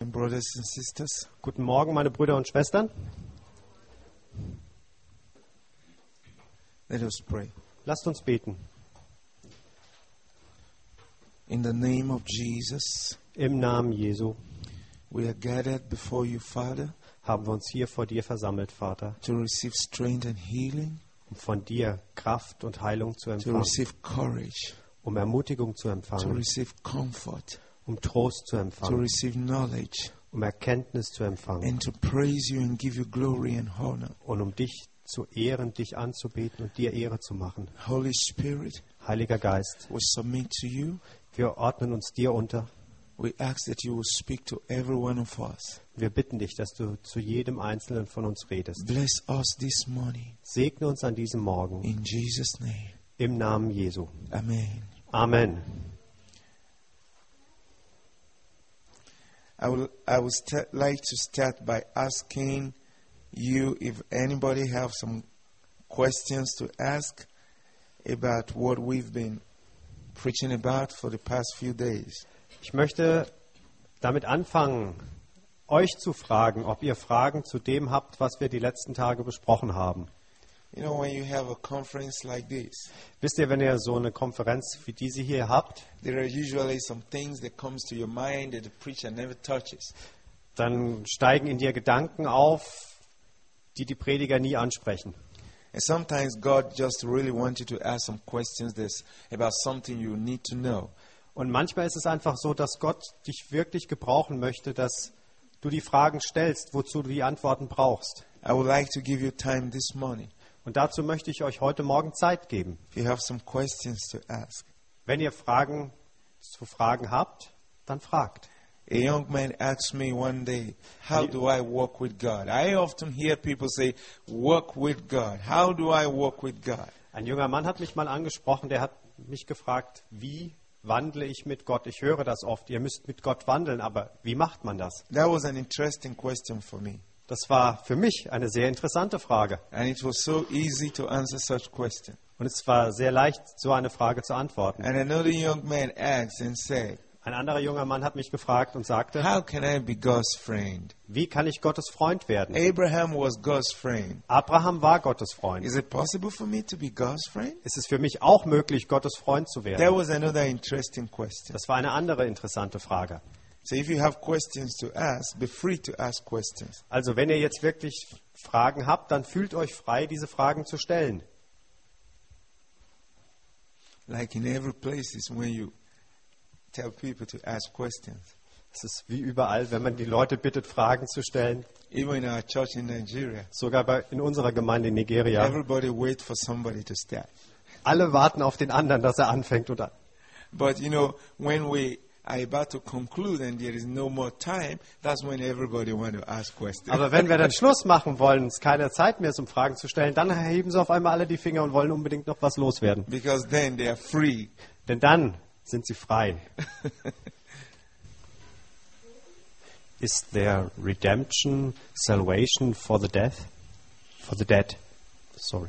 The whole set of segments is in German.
Brothers and sisters, Guten Morgen, meine Brüder und Schwestern. let us pray. Lasst uns beten. In the name of Jesus, Im Namen Jesu we are gathered before you, Father, haben wir uns hier vor dir versammelt, Vater, to receive strength and healing, um von dir Kraft und Heilung zu to empfangen, receive courage, um Ermutigung zu to empfangen, receive comfort, um Trost zu to empfangen, receive knowledge, um Erkenntnis zu empfangen and to praise you and give you glory and honor. und um dich zu ehren, dich anzubeten und dir Ehre zu machen. Holy Spirit, Heiliger Geist, we submit to you. wir ordnen uns dir unter. We ask that you will speak to every one of us. Wir bitten dich, dass du zu jedem Einzelnen von uns redest. Bless us this morning. Segne uns an diesem Morgen In Jesus' name, im Namen Jesu. amen. Amen. I would like to start by asking you if anybody have some questions to ask about what we've been preaching about for the past few days. Ich möchte damit anfangen, euch zu fragen, ob ihr Fragen zu dem habt, was wir die letzten Tage besprochen haben. You know, when you have a conference like this, Wisst ihr, wenn ihr so eine Konferenz wie diese hier habt, there are usually some things that comes to your mind that the preacher never touches. dann steigen in dir Gedanken auf, die die Prediger nie ansprechen. And sometimes God just really wants you to ask some questions that's about something you need to know. Und manchmal ist es einfach so, dass Gott dich wirklich gebrauchen möchte, dass du die Fragen stellst, wozu du die Antworten brauchst. I would like to give you time this morning. Und dazu möchte ich euch heute Morgen Zeit geben. If you have some questions to ask. Wenn ihr Fragen habt, dann fragt. A young man asked me one day, how do I walk with God? I often hear people say, walk with God. How do I walk with God? Ein junger Mann hat mich mal angesprochen, der hat mich gefragt, wie wandle ich mit Gott? Ich höre das oft, ihr müsst mit Gott wandeln, aber wie macht man das? That was an interesting question for me. Das war für mich eine sehr interessante Frage. And it was so easy to answer such question. Und es war sehr leicht, so eine Frage zu antworten. And another young man asked and said, Ein anderer junger Mann hat mich gefragt und sagte, how can I be God's friend? wie kann ich Gottes Freund werden? Abraham was God's friend. Abraham war Gottes Freund. Is it possible for me to be God's friend? Ist es für mich auch möglich, Gottes Freund zu That werden? was another interesting question. Das war eine andere interessante Frage. So if you have questions to ask, be free to ask questions. Also wenn ihr jetzt wirklich Fragen habt, dann fühlt euch frei, diese Fragen zu stellen. Like in every place is when you tell people to ask questions. Es ist wie überall, wenn man die Leute bittet, Fragen zu stellen. Even in our church in Nigeria, Sogar in unserer Gemeinde in Nigeria. everybody waits for somebody to start. Alle warten auf den anderen, dass er anfängt. But you know, when we are about to conclude and there is no more time, that's when everybody wants to ask questions. Aber wenn wir dann Schluss machen wollen, es keine Zeit mehr ist, um Fragen zu stellen, dann heben sie auf einmal alle die Finger und wollen unbedingt noch was loswerden. Because then they are free. Denn dann sind sie frei. Is there redemption, salvation for the dead? For the dead. Sorry.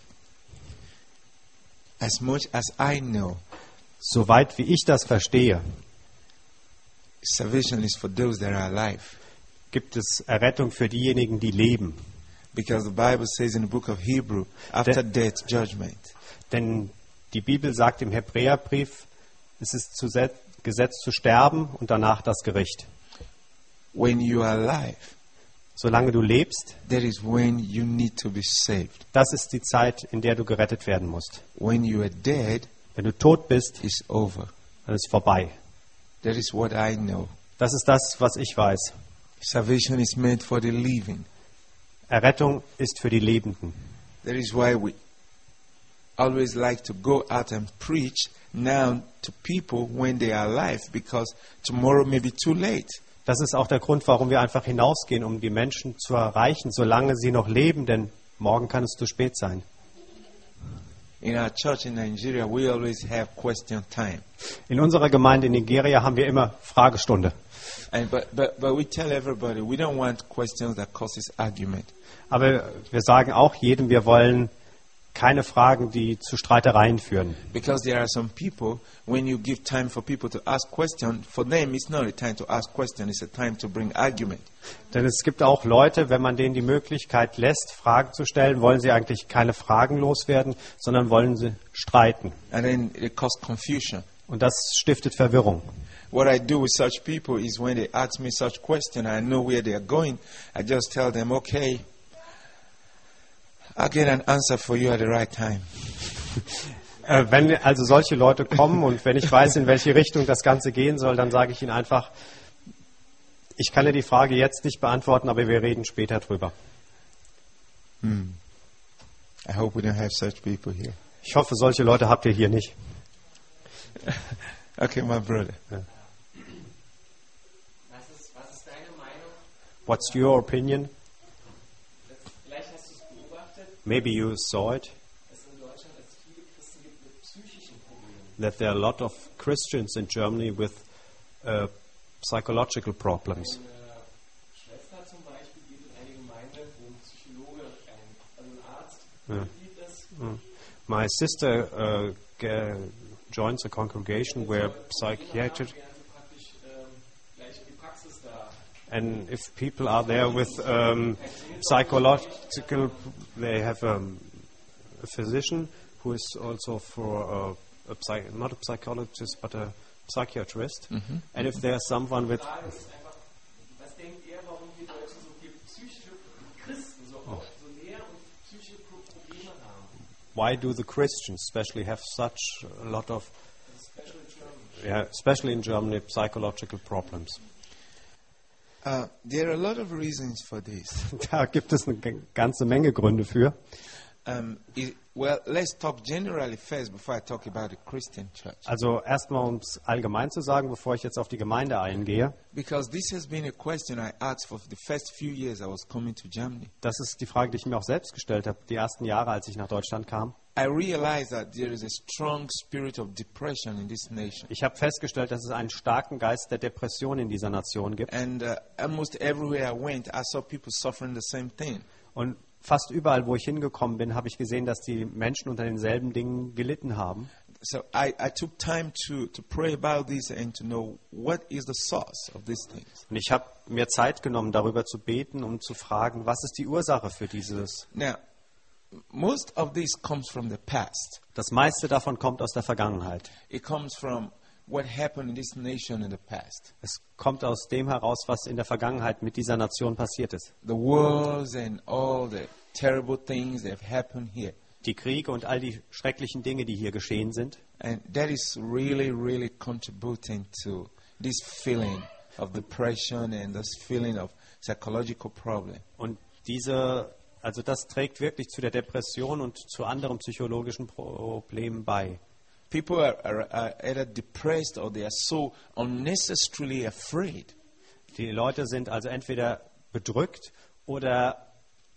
As much as I know, Soweit wie ich das verstehe, salvation is for those that are alive. gibt es Errettung für diejenigen, die leben. Because the Bible says in the book of Hebrew, after death, judgment. Denn die Bibel sagt im Hebräerbrief, es ist Gesetz zu sterben und danach das Gericht. When you are alive, Solange du lebst, that is when you need to be saved. das ist die Zeit, in der du gerettet werden musst. When you are dead, Wenn du tot bist, it's over. dann ist vorbei. That is what I know. Das ist das, was ich weiß. Salvation is meant for the living. Errettung ist für die Lebenden. That is why we always like to go out and preach now to people when they are alive, because tomorrow may be too late. Das ist auch der Grund, warum wir einfach hinausgehen, um die Menschen zu erreichen, solange sie noch leben, denn morgen kann es zu spät sein. In our church in Nigeria, we always have question time. In unserer Gemeinde in Nigeria haben wir immer Fragestunde. But we tell everybody we don't want questions that causes argument. Aber wir sagen auch jedem, wir wollen keine Fragen, die zu Streitereien führen. Because there are some people, when you give time for people to ask questions, for them it's not a time to ask questions, it's a time to bring argument. Denn es gibt auch Leute, wenn man denen die Möglichkeit lässt, Fragen zu stellen, wollen sie eigentlich keine Fragen loswerden, sondern wollen sie streiten. And then it causes confusion. Und das stiftet Verwirrung. What I do with such people is when they ask me such questions, I know where they are going, I just tell them, okay, I'll get an answer for you at the right time. Wenn also solche Leute kommen und wenn ich weiß, in welche Richtung das Ganze gehen soll, dann sage ich ihnen einfach, ich kann dir die Frage jetzt nicht beantworten, aber wir reden später drüber. I hope we don't have such people here. Ich hoffe, solche Leute habt ihr hier nicht. Okay, my brother. Was ist deine Meinung? What's your opinion? Vielleicht hast du es beobachtet, Maybe you saw it, dass es in Deutschland es viele Christen gibt mit psychischen Problemen. that there are a lot of Christians in Germany with psychological problems. Meine Schwester zum Beispiel geht in eine Gemeinde, wo ein Psychologe, ein Arzt, Mitglied ist. My sister joins a congregation where psychiatric, Wären sie praktisch gleich in die Praxis da. and if people are there with psychological, they have a physician who is also for not a psychologist but a psychiatrist. And if there's someone with Die Frage ist einfach, was denkt ihr, warum die Deutschen so viele psychische Christen so näher und psychische Probleme haben? why do the Christians especially have such a lot of, Especially in Germany. especially in Germany, psychological problems? There are a lot of reasons for this. Da gibt es eine ganze Menge Gründe für. Well, let's talk generally first before I talk about the Christian church. Also erstmal, um es allgemein zu sagen, bevor ich jetzt auf die Gemeinde eingehe. Because this has been a question I asked for the first few years I was coming to Germany. Das ist die Frage, die ich mir auch selbst gestellt habe, die ersten Jahre, als ich nach Deutschland kam. I realized that there is a strong spirit of depression in this nation. Ich habe festgestellt, dass es einen starken Geist der Depression in dieser Nation gibt. And almost everywhere I went, I saw people suffering the same thing. Und fast überall, wo ich hingekommen bin, habe ich gesehen, dass die Menschen unter denselben Dingen gelitten haben. So I took time to pray about this and to know what is the source of these things. Und ich habe mir Zeit genommen, darüber zu beten, um zu fragen, was ist die Ursache für dieses? Now, most of this comes from the past. Das meiste davon kommt aus der Vergangenheit. It comes from what happened in this nation in the past. Es kommt aus dem heraus, was in der Vergangenheit mit dieser Nation passiert ist. The wars and all the terrible things that have happened here. Die Kriege und all die schrecklichen Dinge, die hier geschehen sind. And that is really, really contributing to this feeling of depression and this feeling of psychological problem. Und also das trägt wirklich zu der Depression und zu anderen psychologischen Problemen bei. People are either depressed or they are so unnecessarily afraid. Die Leute sind also entweder bedrückt oder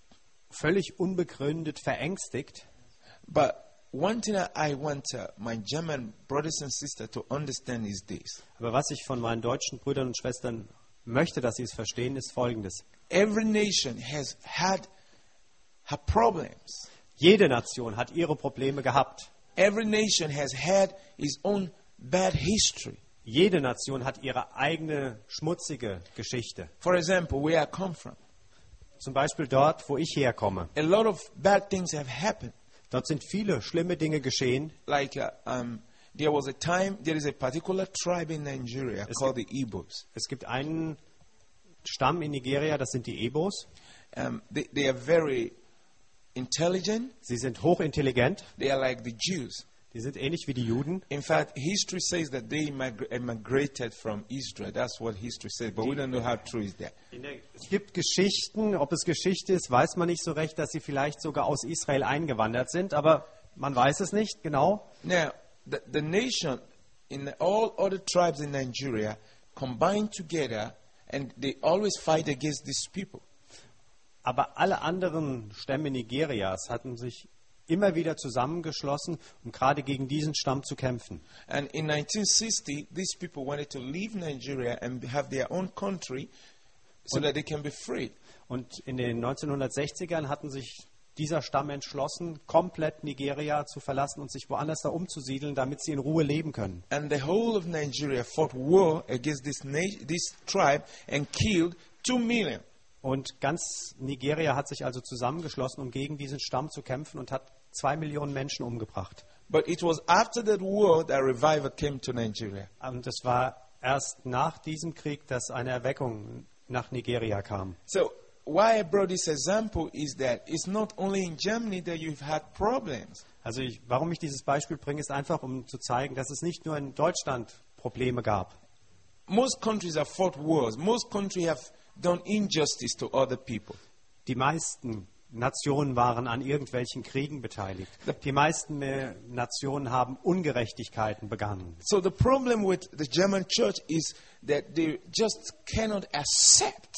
völlig unbegründet verängstigt. But one thing I want my German brothers and sisters to understand is this. Aber was ich von meinen deutschen Brüdern und Schwestern möchte, dass sie es verstehen, ist Folgendes. Every nation has had her problems. Jede Nation hat ihre Probleme gehabt. Every nation has had its own bad history. Jede Nation hat ihre eigene schmutzige Geschichte. For example, where I come from, Zum Beispiel dort, wo ich herkomme. a lot of bad things have happened. Dort sind viele schlimme Dinge geschehen. Like there was a time, there is a particular tribe in Nigeria called the Igbos. Es gibt einen Stamm in Nigeria, das sind die Ebos. They are very intelligent. Sie sind hochintelligent. They are like the Jews. Die sind ähnlich wie die Juden. In fact, history says that they immigrated from Israel. That's what history says, but we don't know how true is that. Es gibt Geschichten, ob es Geschichte ist, weiß man nicht so recht, dass sie vielleicht sogar aus Israel eingewandert sind, aber man weiß es nicht genau. Now, the nation, in all other tribes in Nigeria, combine together and they always fight against these people. Aber alle anderen Stämme Nigerias hatten sich immer wieder zusammengeschlossen, um gerade gegen diesen Stamm zu kämpfen. And in 1960, these people wanted to leave Nigeria and have their own country so that they can be free. Und in den 1960ern hatten sich dieser Stamm entschlossen, komplett Nigeria zu verlassen und sich woanders da umzusiedeln, damit sie in Ruhe leben können. And the whole of Nigeria fought war against this tribe and killed 2 million. Und ganz Nigeria hat sich also zusammengeschlossen, um gegen diesen Stamm zu kämpfen und hat 2 Millionen Menschen umgebracht. But it was after that war that revival came to Nigeria. Und es war erst nach diesem Krieg, dass eine Erweckung nach Nigeria kam. So why I brought this example is that it's not only in Germany that you've had problems. Also warum ich dieses Beispiel bringe, ist einfach, um zu zeigen, dass es nicht nur in Deutschland Probleme gab. Most countries have fought wars. Most countries have done injustice to other people. Die meisten Nationen waren an irgendwelchen Kriegen beteiligt. Die meisten Nationen haben Ungerechtigkeiten begangen. So the problem with the German church is that they just cannot accept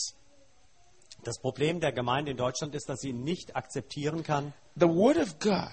Das Problem der Gemeinde in Deutschland ist, dass sie nicht akzeptieren kann, the word of God,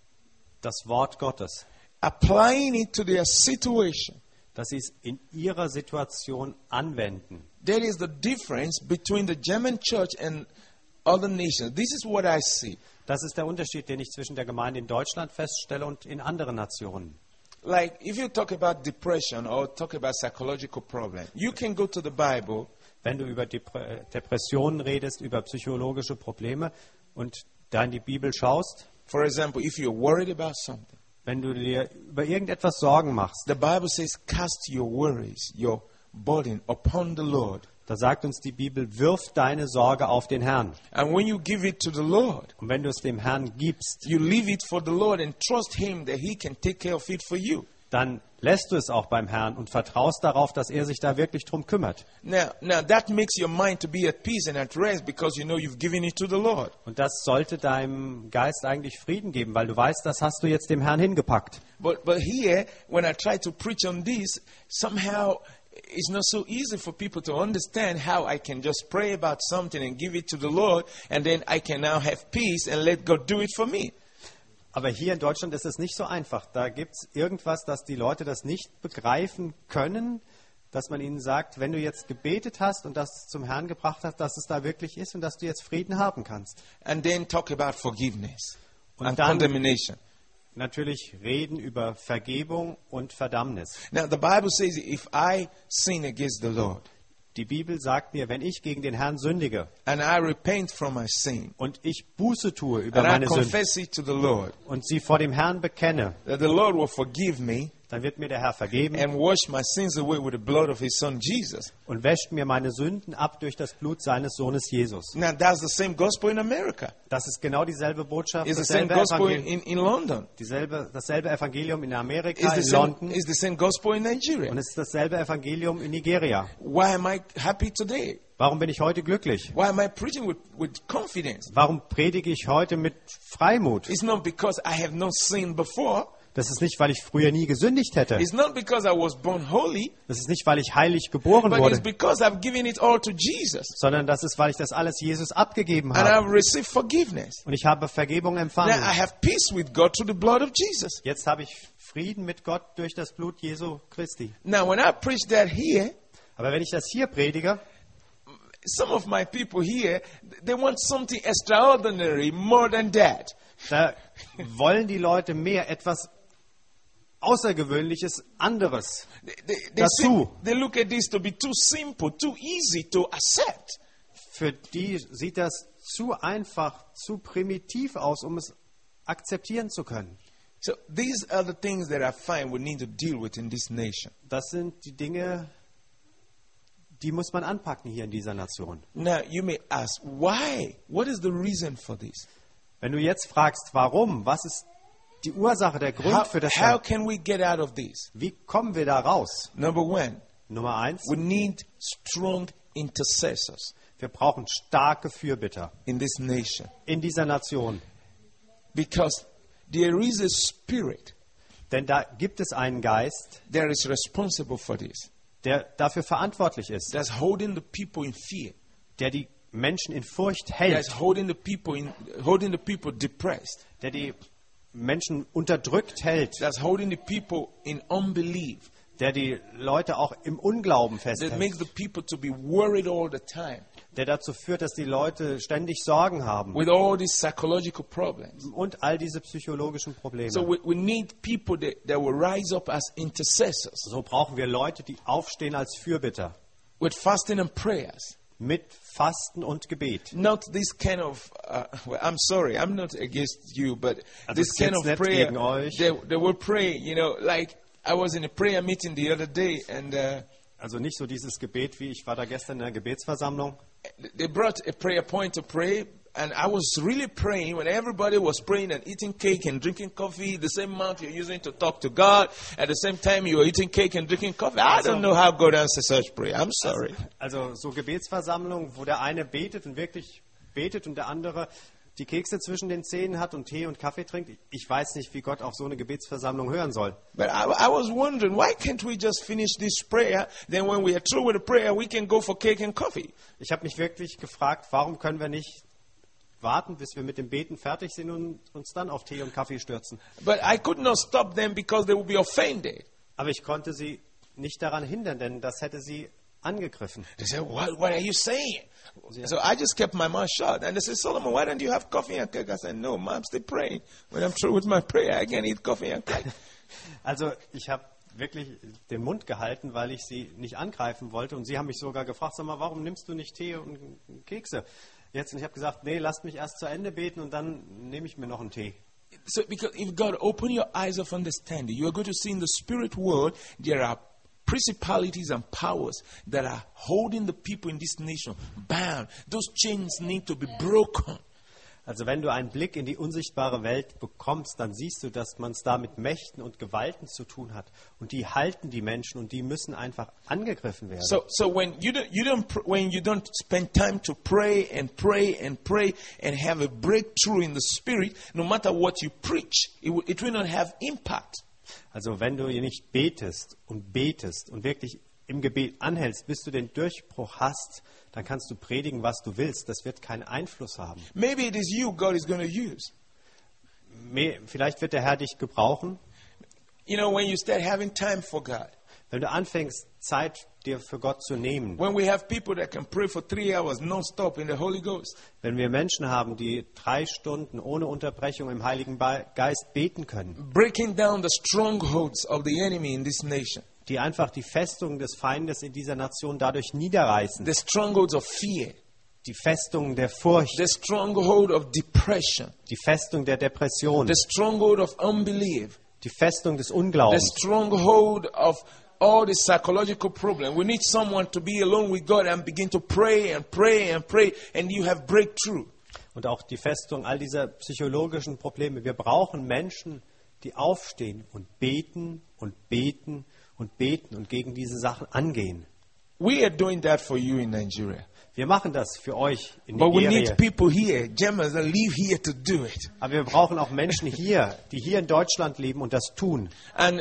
das Wort Gottes, applying it to their situation. dass sie es in ihrer Situation anwenden. There is the difference between the German church and other nations. This is what I see. Das ist der Unterschied, den ich zwischen der Gemeinde in Deutschland feststelle und in anderen Nationen. Like if you talk about depression or talk about psychological problem, you can go to the Bible. Wenn du über Depressionen redest, über psychologische Probleme und da in die Bibel schaust, For example, if you're worried about something, wenn du dir über irgendetwas Sorgen machst, the Bible says, cast your worries, your burden upon the Lord. da sagt uns die Bibel, wirf deine Sorge auf den Herrn. And when you give it to the Lord, Und wenn du es dem Herrn gibst, you leave it for the Lord and trust Him that He can take care of it for you. dann lässt du es auch beim Herrn und vertraust darauf, dass er sich da wirklich drum kümmert. Now that makes your mind to be at peace and at rest because you know you've given it to the Lord. Und das sollte deinem Geist eigentlich Frieden geben, weil du weißt, das hast du jetzt dem Herrn hingepackt. But here, when I try to preach on this, somehow it's not so easy for people to understand how I can just pray about something and give it to the Lord, and then I can now have peace and let God do it for me. Aber hier in Deutschland ist es nicht so einfach. Da gibt es irgendwas, dass die Leute das nicht begreifen können, dass man ihnen sagt, wenn du jetzt gebetet hast und das zum Herrn gebracht hast, dass es da wirklich ist und dass du jetzt Frieden haben kannst. And then talk about forgiveness Und and dann condemnation. natürlich reden über Vergebung und Verdammnis. Now the Bible says, if I sin against the Lord Die Bibel sagt mir, wenn ich gegen den Herrn sündige and I repent from my sin und ich Buße tue über and I meine Sünden confess it to the Lord, und sie vor dem Herrn bekenne, that the Lord will forgive me dann wird mir der Herr vergeben and wash my sins away with the blood of His Son Jesus. und wäscht mir meine Sünden ab durch das Blut seines Sohnes Jesus. Now that's the same gospel in America. Das ist genau dieselbe Botschaft, It's the same dasselbe gospel Evangelium, in London. dasselbe Evangelium in Amerika, It's the in same, London it's the same gospel in Nigeria. und es ist dasselbe Evangelium in Nigeria. Why am I happy today? Warum bin ich heute glücklich? Why am I preaching with confidence? Warum predige ich heute mit Freimut? It's not because I have not sinned before. Das ist nicht, weil ich früher nie gesündigt hätte. It's not because I was born holy. Das ist nicht, weil ich heilig geboren But it's wurde, because I've given it all to Jesus. sondern das ist, weil ich das alles Jesus abgegeben And habe. I've received forgiveness. Und ich habe Vergebung Now empfangen. I have peace with God through the blood of Jesus. Jetzt habe ich Frieden mit Gott durch das Blut Jesu Christi. Now when I preach that here, Aber wenn ich das hier predige, some of my people here, they want something extraordinary more than that. da wollen die Leute mehr, etwas Außergewöhnliches, anderes. Dazu. They look at this to be too simple, too easy to accept. Für die sieht das zu einfach, zu primitiv aus, um es akzeptieren zu können. So these are the things that I find we need to deal with in this nation. Das sind die Dinge, die muss man anpacken hier in dieser Nation. Now you may ask, why? What is the reason for this? Wenn du jetzt fragst, warum, was ist die Ursache, der Grund für das How Ganze? can we get out of this? Wie kommen wir da raus? Number one, Nummer 1, we need strong intercessors wir brauchen starke Fürbitter in this nation in dieser Nation. because there is a spirit Denn da gibt es einen Geist, that is responsible for this, der dafür verantwortlich ist, that's holding the people in fear, der die Menschen in Furcht hält, that's holding the people depressed, der die Menschen unterdrückt hält, that's holding the people in unbelief, der die Leute auch im Unglauben that festhält, makes the people to be worried all the time. der dazu führt, dass die Leute ständig Sorgen haben with all these psychological problems. und all diese psychologischen Probleme. So we need people that will rise up as intercessors So brauchen wir Leute, die aufstehen als Fürbitter with fasting and prayers. mit Fasten und Gebet. Not this kind of, well, I'm sorry, I'm not against you, but Also this es kind geht's of nicht prayer, gegen euch. they will pray, like I was in a prayer meeting the other day and Also nicht so dieses Gebet, wie ich war da gestern in der Gebetsversammlung. they brought a prayer point to pray, and I was really praying when everybody was praying and eating cake and drinking coffee, the same mouth you're using to talk to God. At the same time, you were eating cake and drinking coffee. I don't know how God answers such prayer. I'm sorry. Also so Gebetsversammlungen, wo der eine betet und wirklich betet und der andere die Kekse zwischen den Zähnen hat und Tee und Kaffee trinkt. Ich weiß nicht, wie Gott auf so eine Gebetsversammlung hören soll. But I was wondering, why can't we just finish this prayer? Then when we are through with the prayer, we can go for cake and coffee. Ich habe mich wirklich gefragt, warum können wir nicht warten, bis wir mit dem Beten fertig sind und uns dann auf Tee und Kaffee stürzen. But I could not stop them because they would be offended. Aber ich konnte sie nicht daran hindern, denn das hätte sie angegriffen. They said, what are you saying? So I just kept my mouth shut. And they said, Solomon, why don't you have coffee and cake? I said, no, I'm still praying. When I'm through with my prayer, I can eat coffee and cake. Also ich habe wirklich den Mund gehalten, weil ich sie nicht angreifen wollte. Und sie haben mich sogar gefragt, sag mal, warum nimmst du nicht Tee und Kekse? Jetzt, und ich habe gesagt, nee, lasst mich erst zu Ende beten und dann nehme ich mir noch einen Tee. So because if God open your eyes of understanding, you are going to see in the spirit world there are principalities and powers that are holding the people in this nation bound. Those chains need to be broken. Also wenn du einen Blick in die unsichtbare Welt bekommst, dann siehst du, dass man es da mit Mächten und Gewalten zu tun hat. Und die halten die Menschen und die müssen einfach angegriffen werden. So when you don't spend time to pray and pray and pray and have a breakthrough in the spirit, no matter what you preach, it will not have impact. Also wenn du hier nicht betest und wirklich im Gebet anhältst, bis du den Durchbruch hast, dann kannst du predigen, was du willst. Das wird keinen Einfluss haben. Maybe it is you God is going to use. Vielleicht wird der Herr dich gebrauchen. You know, when you start having time for God. Wenn du anfängst, Zeit dir für Gott zu nehmen. When we have people that can pray for 3 hours non-stop in the Holy Ghost. Wenn wir Menschen haben, die 3 Stunden ohne Unterbrechung im Heiligen Geist beten können. Breaking down the strongholds of the enemy in this nation. Die einfach die Festungen des Feindes in dieser Nation dadurch niederreißen. The strongholds of fear. Die Festungen der Furcht. The stronghold of depression. Die Festung der Depression. The stronghold of unbelief. Die Festung des The Unglaubens. stronghold of all the psychological problems. We need someone to be alone with God and begin to pray and pray and pray, and you have breakthrough. Und auch die Festung all dieser psychologischen Probleme. Wir brauchen Menschen, die aufstehen und beten und beten und beten und gegen diese Sachen angehen. We are doing that for you in Nigeria. Wir machen das für euch in But we Nigeria. need people here, Germans that live here to do it. Aber wir brauchen auch Menschen hier, die hier in Deutschland leben und das tun. And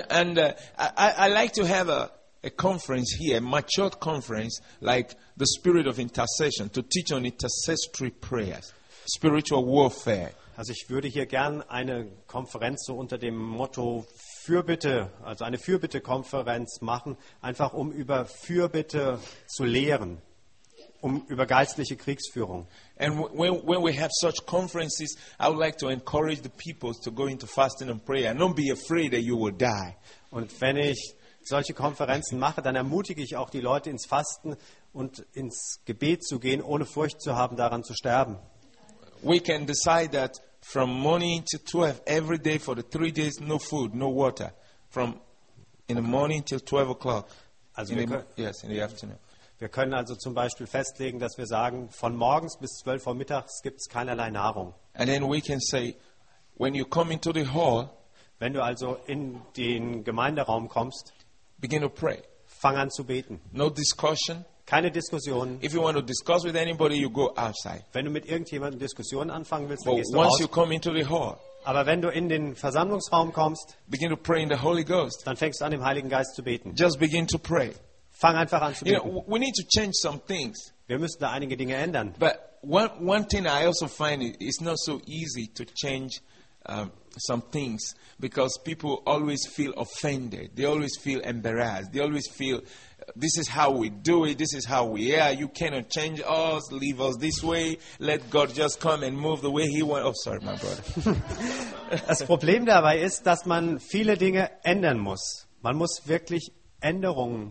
I like to have a conference here, a matured conference, like the spirit of intercession, to teach on intercessory prayers, spiritual warfare. Also ich würde hier gern eine Konferenz so unter dem Motto Fürbitte, also eine Fürbitte-Konferenz machen, einfach um über Fürbitte zu lehren, um über geistliche Kriegsführung. And when we have such conferences, I would like to encourage the people to go into fasting and prayer and don't be afraid that you will die. Und wenn ich solche Konferenzen mache, dann ermutige ich auch die Leute ins Fasten und ins Gebet zu gehen, ohne Furcht zu haben, daran zu sterben. We can decide that from morning to 12 every day for the 3 days, no food, no water. From in the morning till 12 o'clock. Also Yes, in the afternoon. wir können also zum Beispiel festlegen, dass wir sagen, von morgens bis 12 Uhr mittags gibt es keinerlei Nahrung. And then we can say, when you come into the hall, Wenn du also in den Gemeinderaum kommst, begin to pray. fang an zu beten. No discussion. Keine Diskussionen. If you want to discuss with anybody, you go outside. Wenn du mit irgendjemandem Diskussionen anfangen willst, dann But gehst du once raus. you come into the hall, Aber wenn du in den Versammlungsraum kommst, begin to pray in the Holy Ghost. dann fängst du an, im Heiligen Geist zu beten. Just begin to pray. Fang einfach an zu You beten. know, we need to change some things. Wir müssen da einige Dinge ändern. But one thing I also find it's not so easy to change some things because people always feel offended. They always feel embarrassed. They always feel this is how we do it, this is how we are, you cannot change us, leave us this way, let God just come and move the way He wants. Oh, sorry, my brother. Das Problem dabei ist, dass man viele Dinge ändern muss. Man muss wirklich Änderungen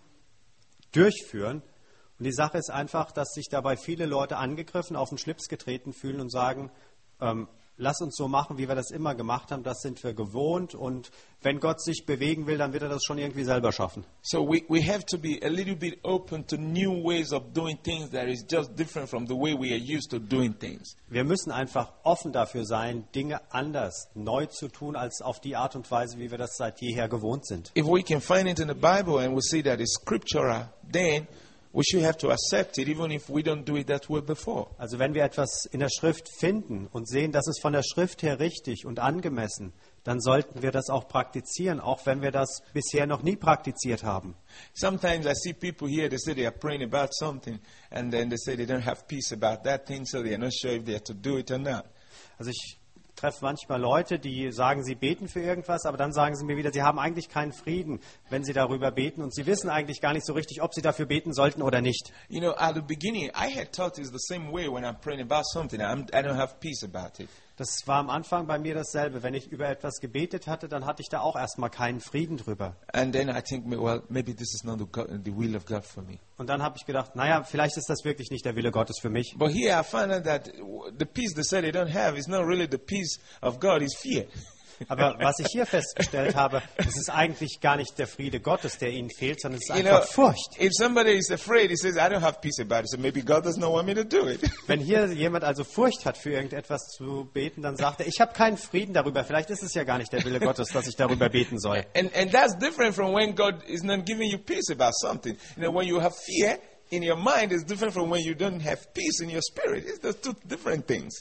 durchführen. Und die Sache ist einfach, dass sich dabei viele Leute angegriffen, auf den Schlips getreten fühlen und sagen, lass uns so machen, wie wir das immer gemacht haben, das sind wir gewohnt. Und wenn Gott sich bewegen will, dann wird er das schon irgendwie selber schaffen. So we have to be a little bit open to new ways of doing things that is just different from the way we are used to doing things. Wir müssen einfach offen dafür sein, Dinge anders, neu zu tun, als auf die Art und Weise, wie wir das seit jeher gewohnt sind. If we can find it in the Bible and we see that it's scriptural, then we should have to accept it even if we don't do it that way before. Also wenn wir etwas in der Schrift finden und sehen, dass es von der Schrift her richtig und angemessen, dann sollten wir das auch praktizieren, auch wenn wir das bisher noch nie praktiziert haben. Sometimes I see people here, they say they are praying about something, and then they say they don't have peace about that thing, so they are not sure if they are to do it or not. Also ich treffe manchmal Leute, die sagen, sie beten für irgendwas, aber dann sagen sie mir wieder, sie haben eigentlich keinen Frieden, wenn sie darüber beten, und sie wissen eigentlich gar nicht so richtig, ob sie dafür beten sollten oder nicht. You know, at the beginning, I had thought it's the same way when I'm praying about something. I don't have peace about it. Das war am Anfang bei mir dasselbe. Wenn ich über etwas gebetet hatte, dann hatte ich da auch erstmal keinen Frieden drüber. And then I think, well, maybe this is not the will of God for me. Und dann habe ich gedacht, naja, vielleicht ist das wirklich nicht der Wille Gottes für mich. But here I found out that the peace they say they don't have is not really the peace of God, it's fear. Aber was ich hier festgestellt habe, es ist eigentlich gar nicht der Friede Gottes, der ihnen fehlt, sondern es ist einfach Furcht. If somebody is afraid, he says, I don't have peace about it, so maybe God does not want me to do it. Wenn hier jemand also Furcht hat, für irgendetwas zu beten, dann sagt er, ich habe keinen Frieden darüber. Vielleicht ist es ja gar nicht der Wille Gottes, dass ich darüber beten soll. And that's different from when God is not giving you peace about something. You know, when you have fear in your mind, it's different from when you don't have peace in your spirit. It's just two different things.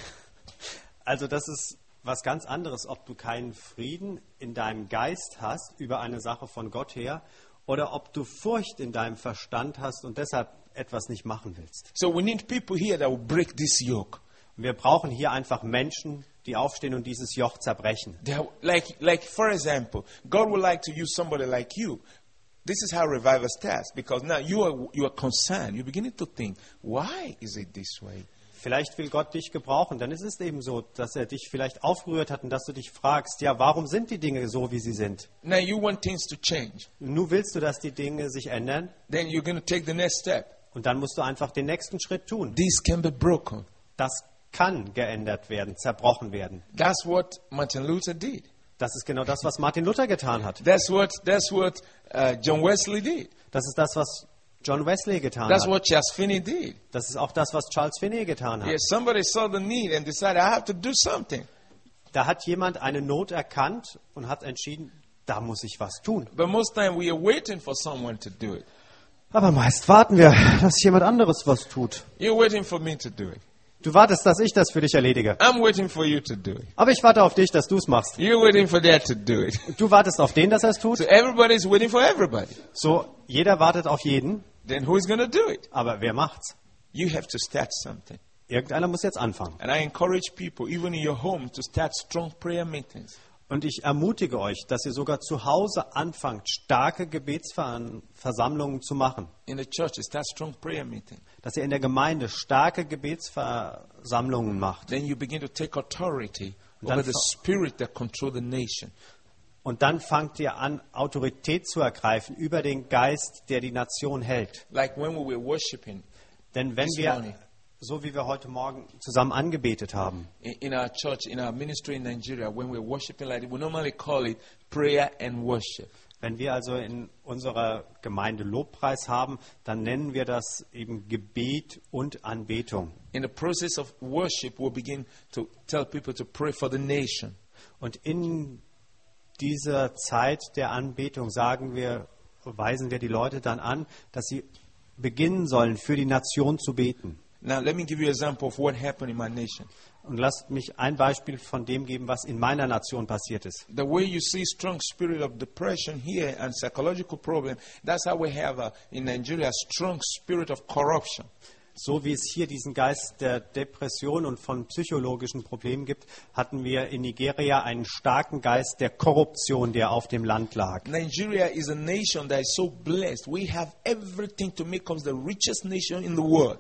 Also das ist was ganz anderes, ob du keinen Frieden in deinem Geist hast über eine Sache von Gott her oder ob du Furcht in deinem Verstand hast und deshalb etwas nicht machen willst. So we need people here that will break this yoke. Und wir brauchen hier einfach Menschen, die aufstehen und dieses Joch zerbrechen. Like for example, God would like to use somebody like you. This is how revival starts, because now you are concerned. You're beginning to think, why is it this way? Vielleicht will Gott dich gebrauchen, dann ist es eben so, dass er dich vielleicht aufgerührt hat und dass du dich fragst, ja, warum sind die Dinge so, wie sie sind? Now you want things to change. Nun willst du, dass die Dinge sich ändern? Then you're going to take the next step. Und dann musst du einfach den nächsten Schritt tun. This can be broken. Das kann geändert werden, zerbrochen werden. That's what Martin Luther did. Das ist genau das, was Martin Luther getan hat. That's what John Wesley did. Das ist das, was John Wesley getan That's hat. what Charles Finney did. Das ist auch das, was Charles Finney getan hat. Yeah, somebody saw the need and decided, I have to do something. Da hat jemand eine Not erkannt und hat entschieden, da muss ich was tun. But most time we are waiting for someone to do it. Aber meist warten wir, dass jemand anderes was tut. You're waiting for me to do it. Du wartest, dass ich das für dich erledige. I'm waiting for you to do it. Aber ich warte auf dich, dass du es machst. You're waiting for that to do it. Du wartest auf den, dass er es tut. So everybody's waiting for everybody. So, jeder wartet auf jeden. Then who's going to do it? Aber wer macht's? You have to start something. Irgendeiner muss jetzt anfangen. And I encourage people, even in your home, to start strong prayer meetings. Und ich ermutige euch, dass ihr sogar zu Hause anfangt, starke Gebetsversammlungen zu machen. In the church, start strong prayer meetings. Dass ihr in der Gemeinde starke Gebetsversammlungen macht. Then you begin to take authority Dann over the spirit that control the nation. Und dann fangt ihr an, Autorität zu ergreifen über den Geist, der die Nation hält. Like when we were worshiping Denn wenn this morning wir, so wie wir heute Morgen zusammen angebetet haben, in our church, in our ministry in Nigeria, when we're worshiping like that, we normally call it prayer and worship. wenn wir also in unserer Gemeinde Lobpreis haben, dann nennen wir das eben Gebet und Anbetung. In the process of worship, we'll begin to tell people to pray for the nation. Und in dieser Zeit der Anbetung weisen wir die Leute dann an, dass sie beginnen sollen, für die Nation zu beten. Now, let me give you an example of what happened in my nation. Und lasst mich ein Beispiel von dem geben, was in meiner Nation passiert ist. The way you see strong spirit of depression here and psychological problem, that's how we have in Nigeria a strong spirit of corruption. so wie es hier diesen Geist der Depression und von psychologischen Problemen gibt, hatten wir in Nigeria einen starken Geist der Korruption, der auf dem Land lag. Nigeria is a nation that is so blessed. We have everything to make us the richest nation in the world.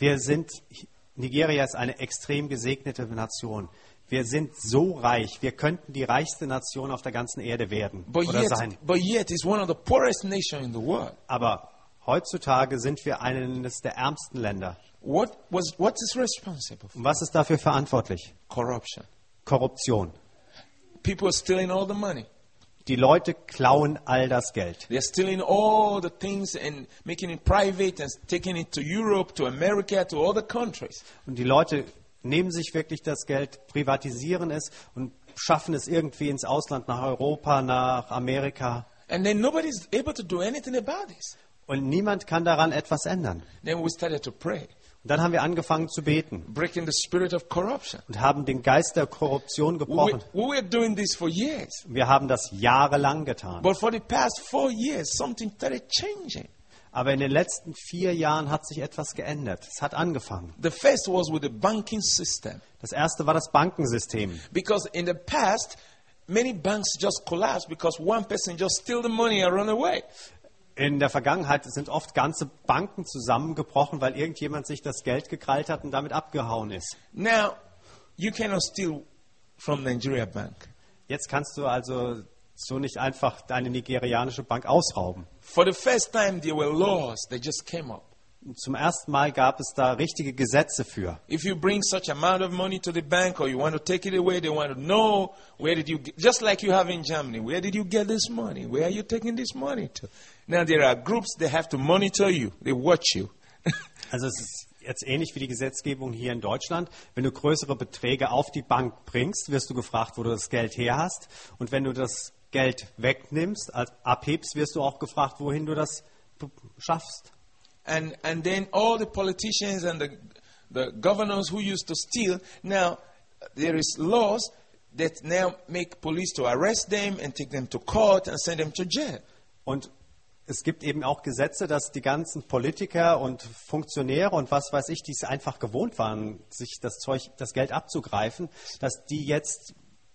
Nigeria ist eine extrem gesegnete Nation. Wir sind so reich, wir könnten die reichste Nation auf der ganzen Erde werden oder sein. But yet it's one of the poorest nations in the world. Aber heutzutage sind wir eines der ärmsten Länder. What is responsible for? Und was ist dafür verantwortlich? Corruption. Korruption. People are stealing all the money. Die Leute klauen all das Geld. They're stealing all the things and making it private and taking it to Europe, to America, to other countries. Und die Leute nehmen sich wirklich das Geld, privatisieren es und schaffen es irgendwie ins Ausland, nach Europa, nach Amerika. And then nobody's able to do anything about this. Und niemand kann daran etwas ändern. Then we started to pray, Und dann haben wir angefangen zu beten breaking the spirit of corruption. und haben den Geist der Korruption gebrochen. We were doing this for years. Wir haben das jahrelang getan. But for the past 4 years, something started changing. Aber in den letzten 4 Jahren hat sich etwas geändert. Es hat angefangen. The first was with the banking system. Das erste war das Bankensystem. Because in the past, many banks just collapsed because one person just steal the money and run away. In der Vergangenheit sind oft ganze Banken zusammengebrochen, weil irgendjemand sich das Geld gekrallt hat und damit abgehauen ist. Now, you cannot steal from Nigeria Bank. Jetzt kannst du also so nicht einfach deine nigerianische Bank ausrauben. For the first time, there were laws that just came up. Zum ersten Mal gab es da richtige Gesetze für. If you bring such amount of money to the bank or you want to take it away, they want to know where did you get, just like you have in Germany, where did you get this money? Where are you taking this money to? Now there are groups that have to monitor you. They watch you. Also es ist jetzt ähnlich wie die Gesetzgebung hier in Deutschland. Wenn du größere Beträge auf die Bank bringst, wirst du gefragt, wo du das Geld her hast. Und wenn du das Geld wegnimmst, abhebst, wirst du auch gefragt, wohin du das schaffst. And then all the politicians and the governors who used to steal, now there is laws that now make police to arrest them and take them to court and send them to jail. Und es gibt eben auch Gesetze, dass die ganzen Politiker und Funktionäre und was weiß ich, die es einfach gewohnt waren, sich das Geld abzugreifen, dass die jetzt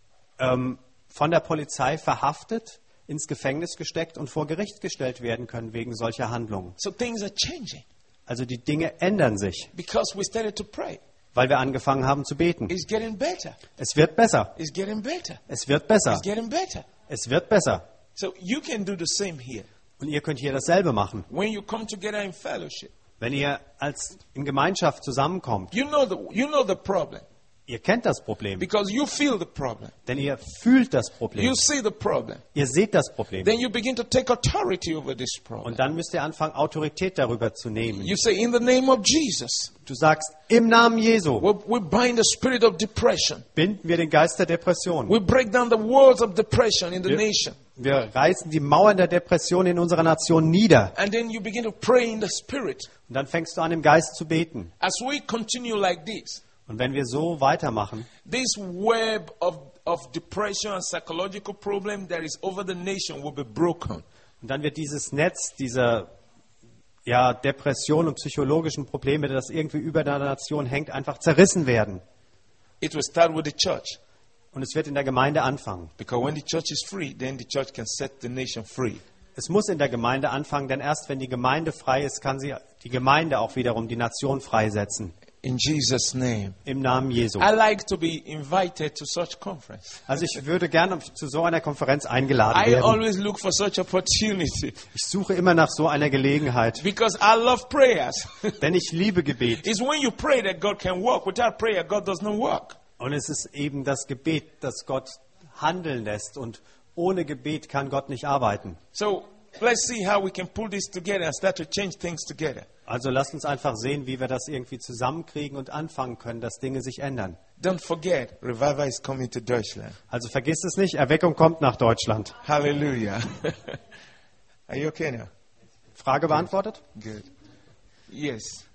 von der Polizei verhaftet, ins Gefängnis gesteckt und vor Gericht gestellt werden können wegen solcher Handlungen. So things are changing Also die Dinge ändern sich, because we started to pray. weil wir angefangen haben zu beten. It's getting better. Es wird besser. It's getting better. Es wird besser. It's getting better. Es wird besser. So you can do the same here. Und ihr könnt hier dasselbe machen. When you come together in fellowship, Wenn ihr in Gemeinschaft zusammenkommt, you know the problem ihr kennt das Problem, because you feel the problem. denn ihr fühlt das Problem. You see the problem. Ihr seht das Problem. Then you begin to take authority over this problem. Und dann müsst ihr anfangen, Autorität darüber zu nehmen. You say, in the name of Jesus, Du sagst, im Namen Jesu we bind the spirit of depression. binden wir den Geist der Depression. We break down the walls of depression in the Wir- nation. Wir reißen die Mauern der Depression in unserer Nation nieder. And then you begin to pray in the spirit. Und dann fängst du an, im Geist zu beten. As we continue like this, Und wenn wir so weitermachen, this web of depression and psychological problem that is over the nation will be broken. und dann wird dieses Netz dieser Depression und psychologischen Probleme, das irgendwie über der Nation hängt, einfach zerrissen werden. It will start with the church. Und es wird in der Gemeinde anfangen. Because when the church is free, then the church can set the nation free. Es muss in der Gemeinde anfangen, denn erst wenn die Gemeinde frei ist, kann sie die Gemeinde auch wiederum die Nation freisetzen. In Jesus' name. Im Namen Jesu. I like to be invited to such conference. Also ich würde gerne zu so einer Konferenz eingeladen I werden. always look for such opportunity Ich suche immer nach so einer Gelegenheit, because I love prayers. denn ich liebe Gebet. It's when you pray that God can work. Without prayer, God does not work. Und es ist eben das Gebet, das Gott handeln lässt. Und ohne Gebet kann Gott nicht arbeiten. So let's see how we can pull this together and start to change things together. Also lasst uns einfach sehen, wie wir das irgendwie zusammenkriegen und anfangen können, dass Dinge sich ändern. Don't forget, revival is coming to Deutschland. Also vergiss es nicht, Erweckung kommt nach Deutschland. Hallelujah. Are you okay now? Frage beantwortet? Good. Yes.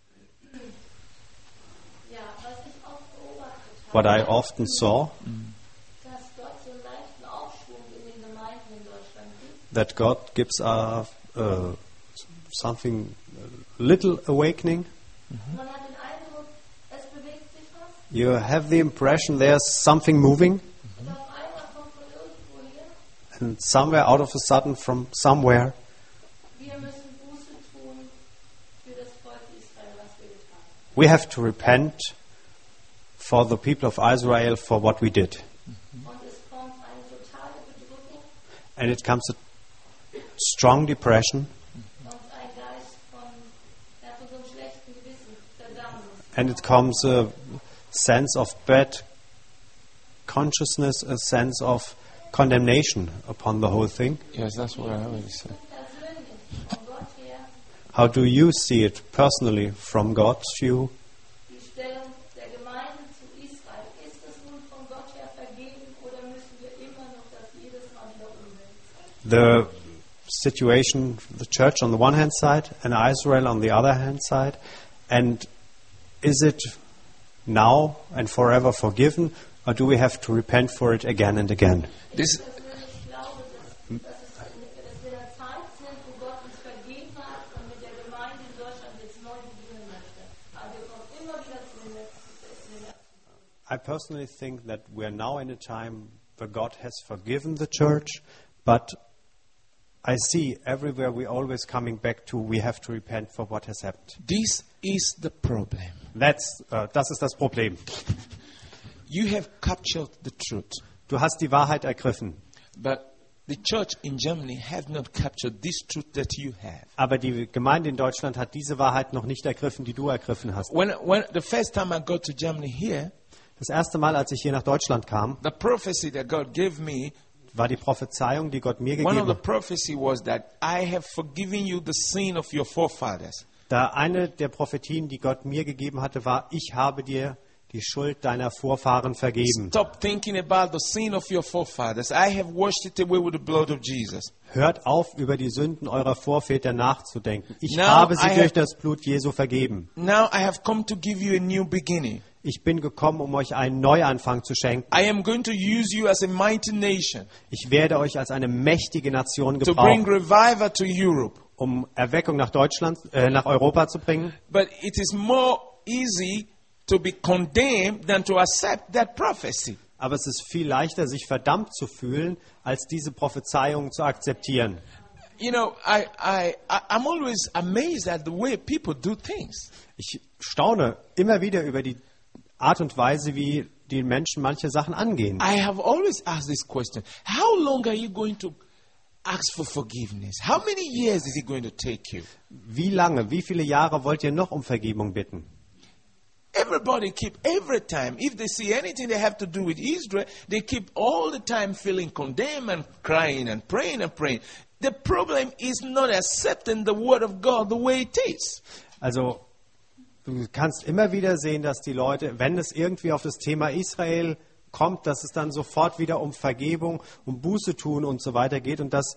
Ja, was ich auch beobachtet What habe, I often saw, dass Gott so einen leichten Aufschwung in den Gemeinden in Deutschland gibt. that God gives something, a little awakening Man hat den Eindruck, es bewegt sich was. You have the impression there's something moving, Und auf einmal kommt von irgendwoher, and somewhere out of a sudden from somewhere, wir müssen Buße tun für das Volk Israel, was wir getan haben. we have to repent for the people of Israel for what we did. Und es kommt eine totale Bedrückung And it comes a strong depression, und ein Geist von so einem schlechten Gewissen, Verdammnis. and it comes a sense of bad consciousness, a sense of condemnation upon the whole thing. Yes, that's what I always say. Persönlich von Gott her How do you see it personally from God's view? die Stellung der Gemeinde zu Israel. Ist es nun von Gott her vergeben oder müssen wir immer noch das jedes Mal wieder umwälzen? The situation, the church on the one hand side and Israel on the other hand side, and is it now and forever forgiven, or do we have to repent for it again and again? This, Ich persönlich glaube, dass wir in der Zeit sind, wo Gott uns vergeben hat und mit der Gemeinde in Deutschland jetzt neu beginnen möchte. Aber wir kommen immer wieder zu den letzten. I personally think that we're now in a time where God has forgiven the church, but I see everywhere we're always coming back to we have to repent for what has happened. this is the problem. Das ist das Problem. You have captured the truth, Du hast die Wahrheit ergriffen, but the church in Germany has not captured this truth that you have. aber die Gemeinde in Deutschland hat diese Wahrheit noch nicht ergriffen, die du ergriffen hast. When the first time I got to Germany here, Das erste Mal, als ich hier nach Deutschland kam, the prophecy that God gave me, war die Prophezeiung, die Gott mir one of gegeben the hat. prophecy was that I have forgiven you the sin of your forefathers. Da eine der Prophetien, die Gott mir gegeben hatte, war, ich habe dir die Schuld deiner Vorfahren vergeben. Stop thinking about the sin of your forefathers. I have washed it away with the blood of Jesus. Hört auf, über die Sünden eurer Vorväter nachzudenken. Ich Now habe sie I durch have- das Blut Jesu vergeben. Now I have come to give you a new beginning. Ich bin gekommen, um euch einen Neuanfang zu schenken. I am going to use you as a mighty nation Ich werde euch als eine mächtige Nation to bring gebrauchen, revival to Europe. um Erweckung nach Deutschland, nach Europa zu bringen. But it is more easy to be condemned than to accept that prophecy. Aber es ist viel leichter, sich verdammt zu fühlen, als diese Prophezeiung zu akzeptieren. You know, I'm always amazed at the way people do things. Ich staune immer wieder über die Art und Weise, wie die Menschen manche Sachen angehen. I have always asked this question. How long are you going to ask for forgiveness? How many years is it going to take you? Wie lange, wie viele Jahre wollt ihr noch um Vergebung bitten? Everybody keep every time, if they see anything they have to do with Israel, they keep all the time feeling condemned and crying and praying and praying. The problem is not accepting the word of God the way it is. Also du kannst immer wieder sehen, dass die Leute, wenn es irgendwie auf das Thema Israel kommt, dass es dann sofort wieder um Vergebung, um Buße tun und so weiter geht und dass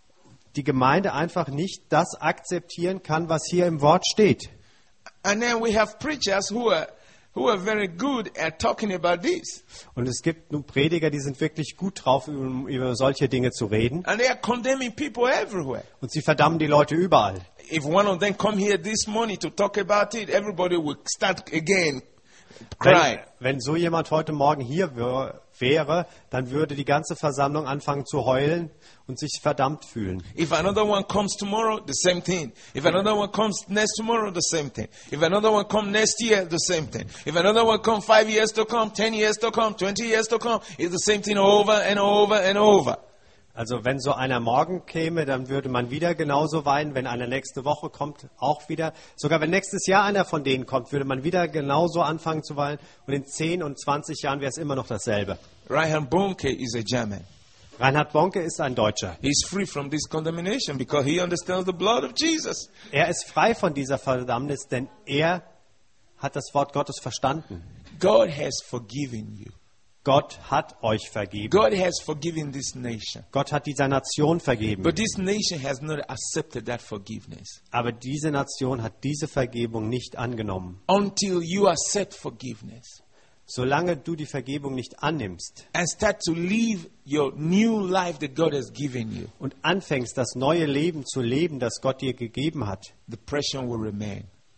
die Gemeinde einfach nicht das akzeptieren kann, was hier im Wort steht. And then we have preachers who are very good at talking about this. Und es gibt nun Prediger, die sind wirklich gut drauf, über solche Dinge zu reden. And they are condemning people everywhere. Und sie verdammen die Leute überall. If one of them come here this morning to talk about it, everybody will start again crying. Wenn so jemand heute Morgen hier wäre, dann würde die ganze Versammlung anfangen zu heulen und sich verdammt fühlen. If another one comes tomorrow, the same thing. If another one comes next tomorrow, the same thing. If another one comes next year, the same thing. If another one comes 5 years to come, 10 years to come, 20 years to come, it's the same thing over and over and over. Also wenn so einer morgen käme, dann würde man wieder genauso weinen. Wenn einer nächste Woche kommt, auch wieder. Sogar wenn nächstes Jahr einer von denen kommt, würde man wieder genauso anfangen zu weinen. Und in 10 und 20 Jahren wäre es immer noch dasselbe. Reinhard Bonke is a German. Reinhard Bonke ist ein Deutscher. He's free from this condemnation because he understands the blood of Jesus. Er ist frei von dieser Verdammnis, denn er hat das Wort Gottes verstanden. God has forgiven you. Gott hat euch vergeben. God has forgiven this nation. Gott hat dieser Nation vergeben. But this nation has not accepted that forgiveness. Aber diese Nation hat diese Vergebung nicht angenommen. Until you accept forgiveness Solange du die Vergebung nicht annimmst and start to live your new life that God has given you, und anfängst, das neue Leben zu leben, das Gott dir gegeben hat, depression will remain.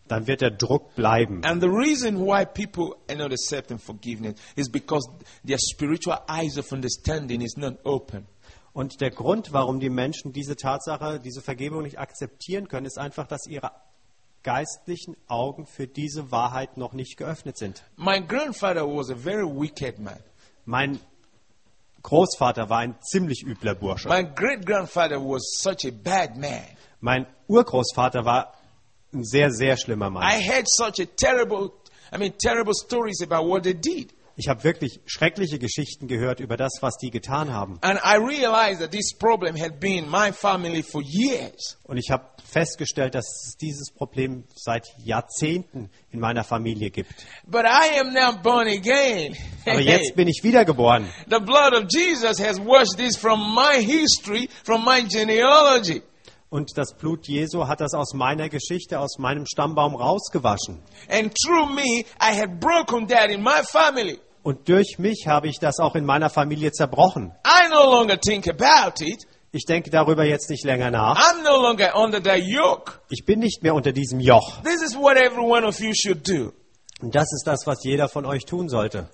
dann wird der Druck bleiben. And the reason why people are not accepting forgiveness is because their spiritual eyes of understanding is not open. Und der Grund, warum die Menschen diese Tatsache, diese Vergebung nicht akzeptieren können, ist einfach, dass ihre geistlichen Augen für diese Wahrheit noch nicht geöffnet sind. My grandfather was a very wicked man. Mein Großvater war ein ziemlich übler Bursche. My great-grandfather was such a bad man. Mein Urgroßvater war ein sehr, sehr schlimmer Mann. I heard such a terrible stories about what they did. Ich habe wirklich schreckliche Geschichten gehört über das, was die getan haben. And I realized that this problem had been in my family for years. Und ich habe festgestellt, dass es dieses Problem seit Jahrzehnten in meiner Familie gibt. But I am now born again. Aber jetzt bin ich wiedergeboren. The blood of Jesus has washed this from my history, from my genealogy. Und das Blut Jesu hat das aus meiner Geschichte, aus meinem Stammbaum rausgewaschen. And through me, I had broken that in my family. Und durch mich habe ich das auch in meiner Familie zerbrochen. I no longer think about it. Ich denke darüber jetzt nicht länger nach. I'm no longer under that yoke. Ich bin nicht mehr unter diesem Joch. This is what every one of you should do. Und das ist das, was jeder von euch tun sollte.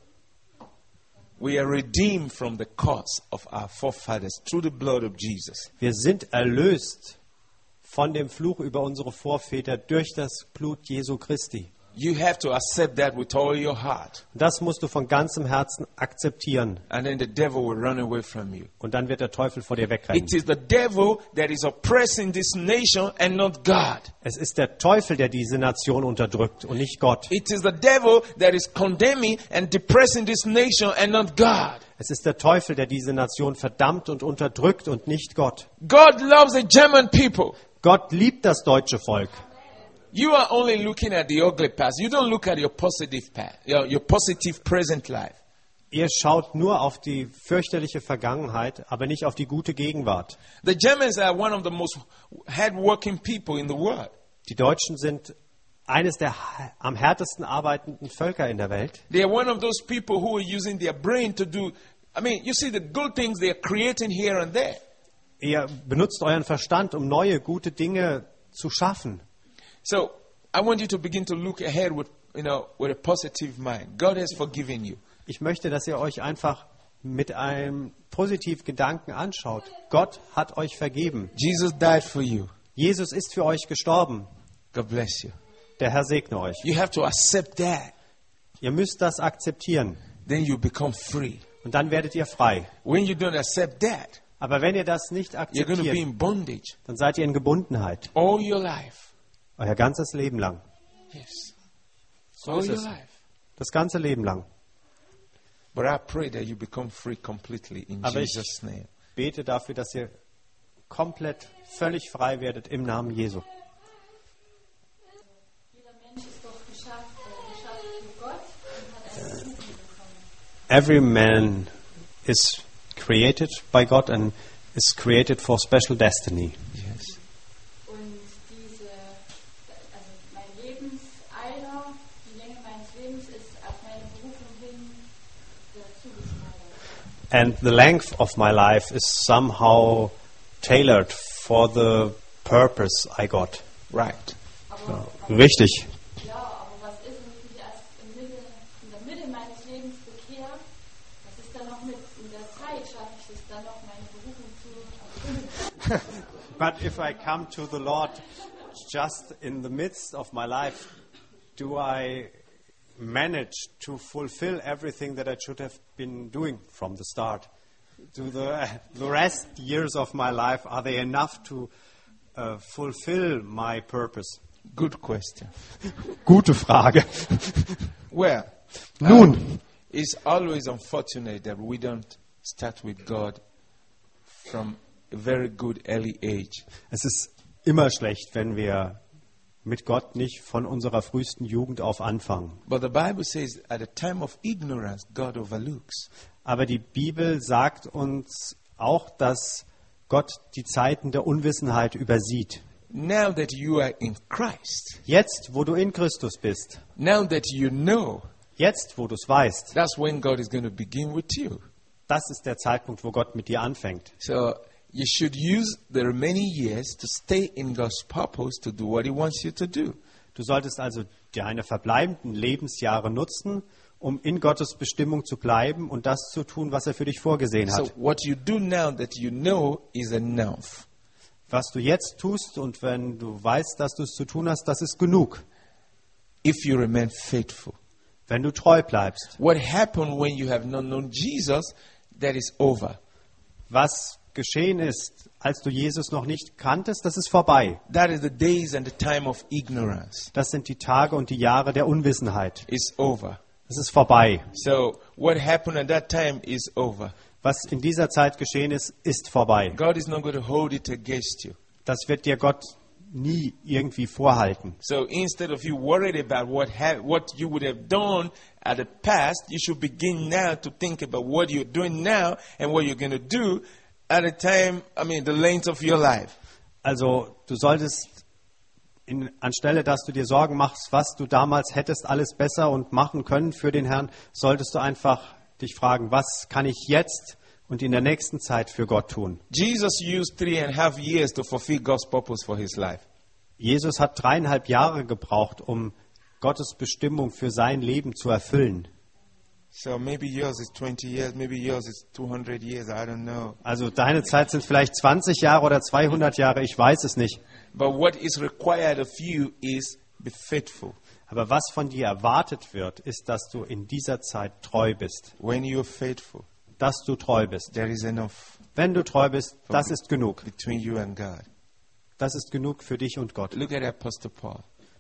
We are redeemed from the curse of our forefathers through the blood of Jesus. Wir sind erlöst von dem Fluch über unsere Vorväter durch das Blut Jesu Christi. You have to accept that with all your heart. Das musst du von ganzem Herzen akzeptieren. And then the devil will run away from you. Und dann wird der Teufel vor dir wegrennen. It is the devil that is oppressing this nation and not God. Es ist der Teufel, der diese Nation unterdrückt und nicht Gott. It is the devil that is condemning and depressing this nation and not God. Es ist der Teufel, der diese Nation verdammt und unterdrückt und nicht Gott. God loves the German people. Gott liebt das deutsche Volk. You are only looking at the ugly past. You don't look at your positive past, your positive present life. Ihr schaut nur auf die fürchterliche Vergangenheit, aber nicht auf die gute Gegenwart. The Germans are one of the most hardworking people in the world. Die Deutschen sind eines der am härtesten arbeitenden Völker in der Welt. They are one of those people who are using their brain to do, you see the good things they are creating here and there. Ihr benutzt euren Verstand, um neue, gute Dinge zu schaffen. So, I want you to begin to look ahead with a positive mind. God has forgiven you. Ich möchte, dass ihr euch einfach mit einem positiven Gedanken anschaut. Gott hat euch vergeben. Jesus died for you. Jesus ist für euch gestorben. God bless you. Der Herr segne euch. You have to accept that. Ihr müsst das akzeptieren. Then you become free. Und dann werdet ihr frei. When you don't accept that, Aber wenn ihr das nicht you're going to be akzeptiert, in bondage dann seid ihr in Gebundenheit. all your life. Euer ganzes Leben lang. Yes. So All ist your es. life. Das ganze Leben lang. But I pray that you become free completely in Aber ich Jesus' name. bete dafür, dass ihr komplett, völlig frei werdet im Namen Jesu. Jeder Mensch ist doch geschaffen für Gott und hat eine Berufung bekommen. Every man is created by God and is created for special destiny. Yes. Und mein Lebensalter, die Länge meines Lebens ist auf meine Berufung hin zugeschneidert. And the length of my life is somehow tailored for the purpose I got. Right. Aber Richtig. ja, aber was ist, wenn ich mich erst in der Mitte meines Lebens bekehre? Was ist dann noch mit in der Zeit? Schaffe ich es dann noch, meine Berufung zu erfüllen? But if I come to the Lord just in the midst of my life, do I manage to fulfill everything that I should have been doing from the start? Do the rest years of my life, are they enough to fulfill my purpose? Good question. Gute Frage. Well, Nun, it's always unfortunate that we don't start with God from a very good early age. es ist immer schlecht, wenn wir mit Gott nicht von unserer frühesten Jugend auf anfangen. But the Bible says at a time of ignorance, God overlooks. Aber die Bibel sagt uns auch, dass Gott die Zeiten der Unwissenheit übersieht. Now that you are in Christ, Jetzt, wo du in Christus bist, now that you know, jetzt, wo du es weißt, that's when God is going to begin with you. das ist der Zeitpunkt, wo Gott mit dir anfängt. So you should use the remaining years to stay in God's purpose to do what He wants you to do. Du solltest also deine verbleibenden Lebensjahre nutzen, um in Gottes Bestimmung zu bleiben und das zu tun, was er für dich vorgesehen So hat. what you do now that you know is enough. Was du jetzt tust und wenn du weißt, dass du es zu tun hast, das ist genug, If you remain faithful. wenn du treu bleibst. What happened when you have not known Jesus, that is over. Was geschehen ist, als du Jesus noch nicht kanntest, das ist vorbei. That is the days and the time of ignorance. Das sind die Tage und die Jahre der Unwissenheit. It's over. Das ist vorbei. So what happened at that time is over. Was in dieser Zeit geschehen ist, ist vorbei. God is not going to hold it against you. Das wird dir Gott nie irgendwie vorhalten. So instead of you worried about what you would have done at the past, you should begin now to think about what you're doing now and what you're going to do at the time, the length of your life. Also du solltest anstelle, dass du dir Sorgen machst, was du damals hättest alles besser und machen können für den Herrn, solltest du einfach dich fragen, was kann ich jetzt und in der nächsten Zeit für Gott tun? Jesus used 3.5 years to fulfill God's purpose for his life. Jesus hat 3,5 Jahre gebraucht, um Gottes Bestimmung für sein Leben zu erfüllen. So maybe yours is 20 years, maybe yours is 200 years, I don't know. Also deine Zeit sind vielleicht 20 Jahre oder 200 Jahre, ich weiß es nicht. But what is required of you is be faithful. Aber was von dir erwartet wird, ist, dass du in dieser Zeit treu bist. When you're faithful, Dass du treu bist. there is enough Wenn du treu bist, das ist genug. between you and God. Das ist genug für dich und Gott. Look at Apostle Paul.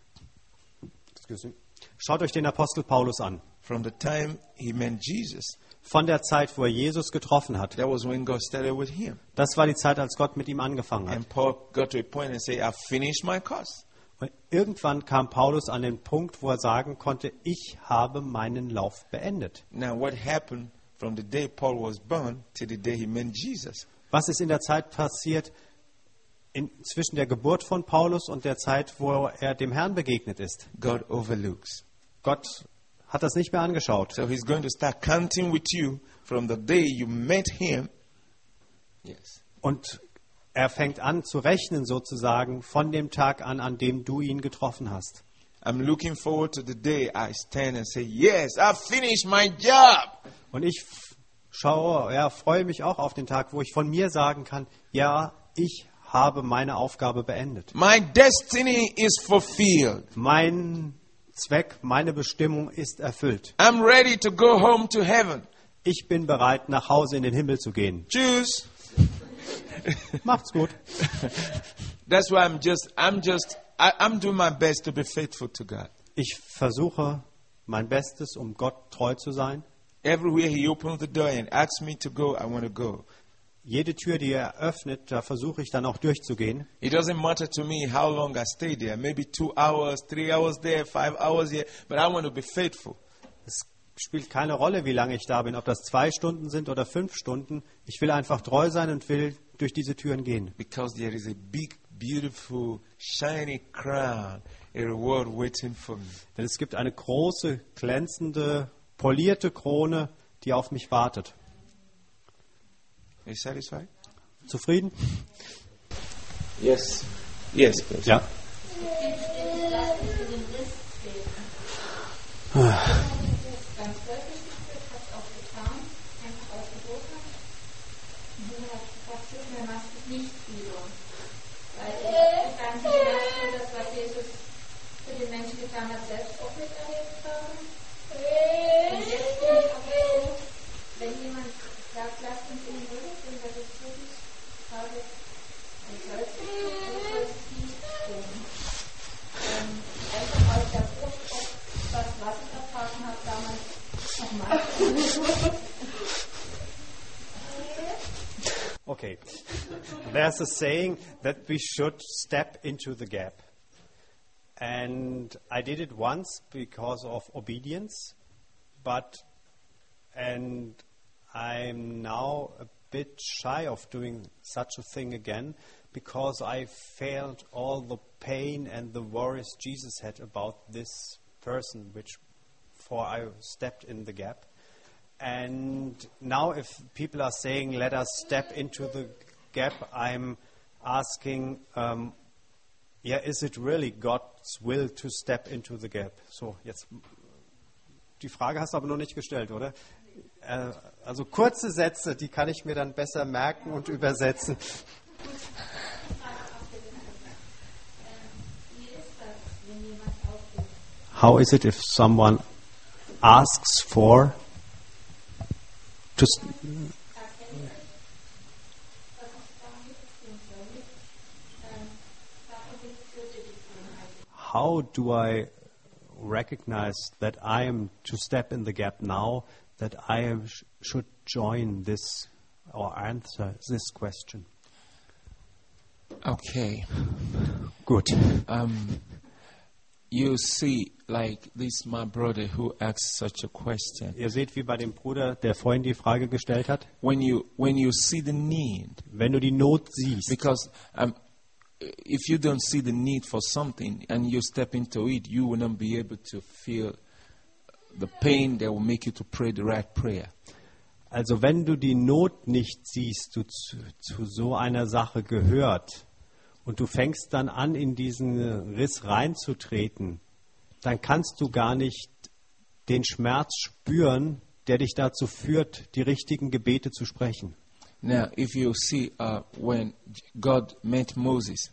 Schaut euch den Apostel Paulus an. From the time he met Jesus, Von der Zeit, wo er Jesus getroffen hat. that was when God started with him. Das war die Zeit, als Gott mit ihm angefangen hat. And Paul got to a point and say, I've finished my course. Und irgendwann kam Paulus an den Punkt, wo er sagen konnte, ich habe meinen Lauf beendet. Now what happened from the day Paul was born to the day he met Jesus? Was ist in der Zeit passiert zwischen der Geburt von Paulus und der Zeit, wo er dem Herrn begegnet ist? God overlooks. Gott hat das nicht mehr angeschaut. So he's going to start counting with you from the day you met him. Yes. Und er fängt an zu rechnen sozusagen von dem Tag an dem du ihn getroffen hast. I'm looking forward to the day I stand and say, yes, I've finished my job. Und ich freue mich auch auf den Tag, wo ich von mir sagen kann, ja, ich habe meine Aufgabe beendet. My destiny is fulfilled. Mein Zweck, meine Bestimmung ist erfüllt. I'm ready to go home to heaven. Ich bin bereit, nach Hause in den Himmel zu gehen. Tschüss. Macht's gut. That's why I'm doing my best to be faithful to God. Ich versuche mein Bestes, um Gott treu zu sein. Everywhere he opens the door and asks me to go, I want to go. Jede Tür, die er öffnet, da versuche ich dann auch durchzugehen. It doesn't matter to me how long I stay there. Maybe 2 hours, 3 hours there, 5 hours here. But I want to be faithful. Es spielt keine Rolle, wie lange ich da bin, ob das 2 Stunden sind oder 5 Stunden. Ich will einfach treu sein und will durch diese Türen gehen. Because there is a big, beautiful, shiny crown, a reward waiting for me. Denn es gibt eine große, glänzende, polierte Krone, die auf mich wartet. Are you satisfied? Zufrieden? Yes. Yes, please. Ja. Ganz deutlich geführt, hast auch getan, einfach ausgeboten. Und du hast gesagt, mir machst du nicht wieder. Weil ich ganz sicher, dass was Jesus für den Menschen getan hat, selbst auch miterlebt haben. Und jetzt bin ich auch so, wenn jemand sagt, lasst uns in Ruhe, und das ist wirklich, sage ich soll es nicht tun. Einfach aus der Frucht, was ich erfahren habe damals, nochmal. Okay. There's a saying that we should step into the gap. And I did it once because of obedience, and I'm now a bit shy of doing such a thing again because I felt all the pain and the worries Jesus had about this person before I stepped in the gap. And now if people are saying, let us step into the gap, I'm asking, Yeah, is it really God's will to step into the gap? So, jetzt die Frage hast du aber noch nicht gestellt, oder? Also kurze Sätze, die kann ich mir dann besser merken und übersetzen. How is it if someone asks for to how do I recognize that I am to step in the gap now, that I should join this or answer this question? Okay. Good. You see, like this, my brother who asked such a question. Ihr seht, wie bei dem Bruder, der vorhin die Frage gestellt hat, When you see the need, wenn du die Not siehst, because if you don't see the need for something and you step into it, you will not be able to feel the pain that will make you to pray the right prayer. also wenn du die Not nicht siehst, du zu so einer Sache gehört und du fängst dann an, in diesen Riss reinzutreten, dann kannst du gar nicht den Schmerz spüren, der dich dazu führt, die richtigen Gebete zu sprechen. Now, if you see when God met Moses,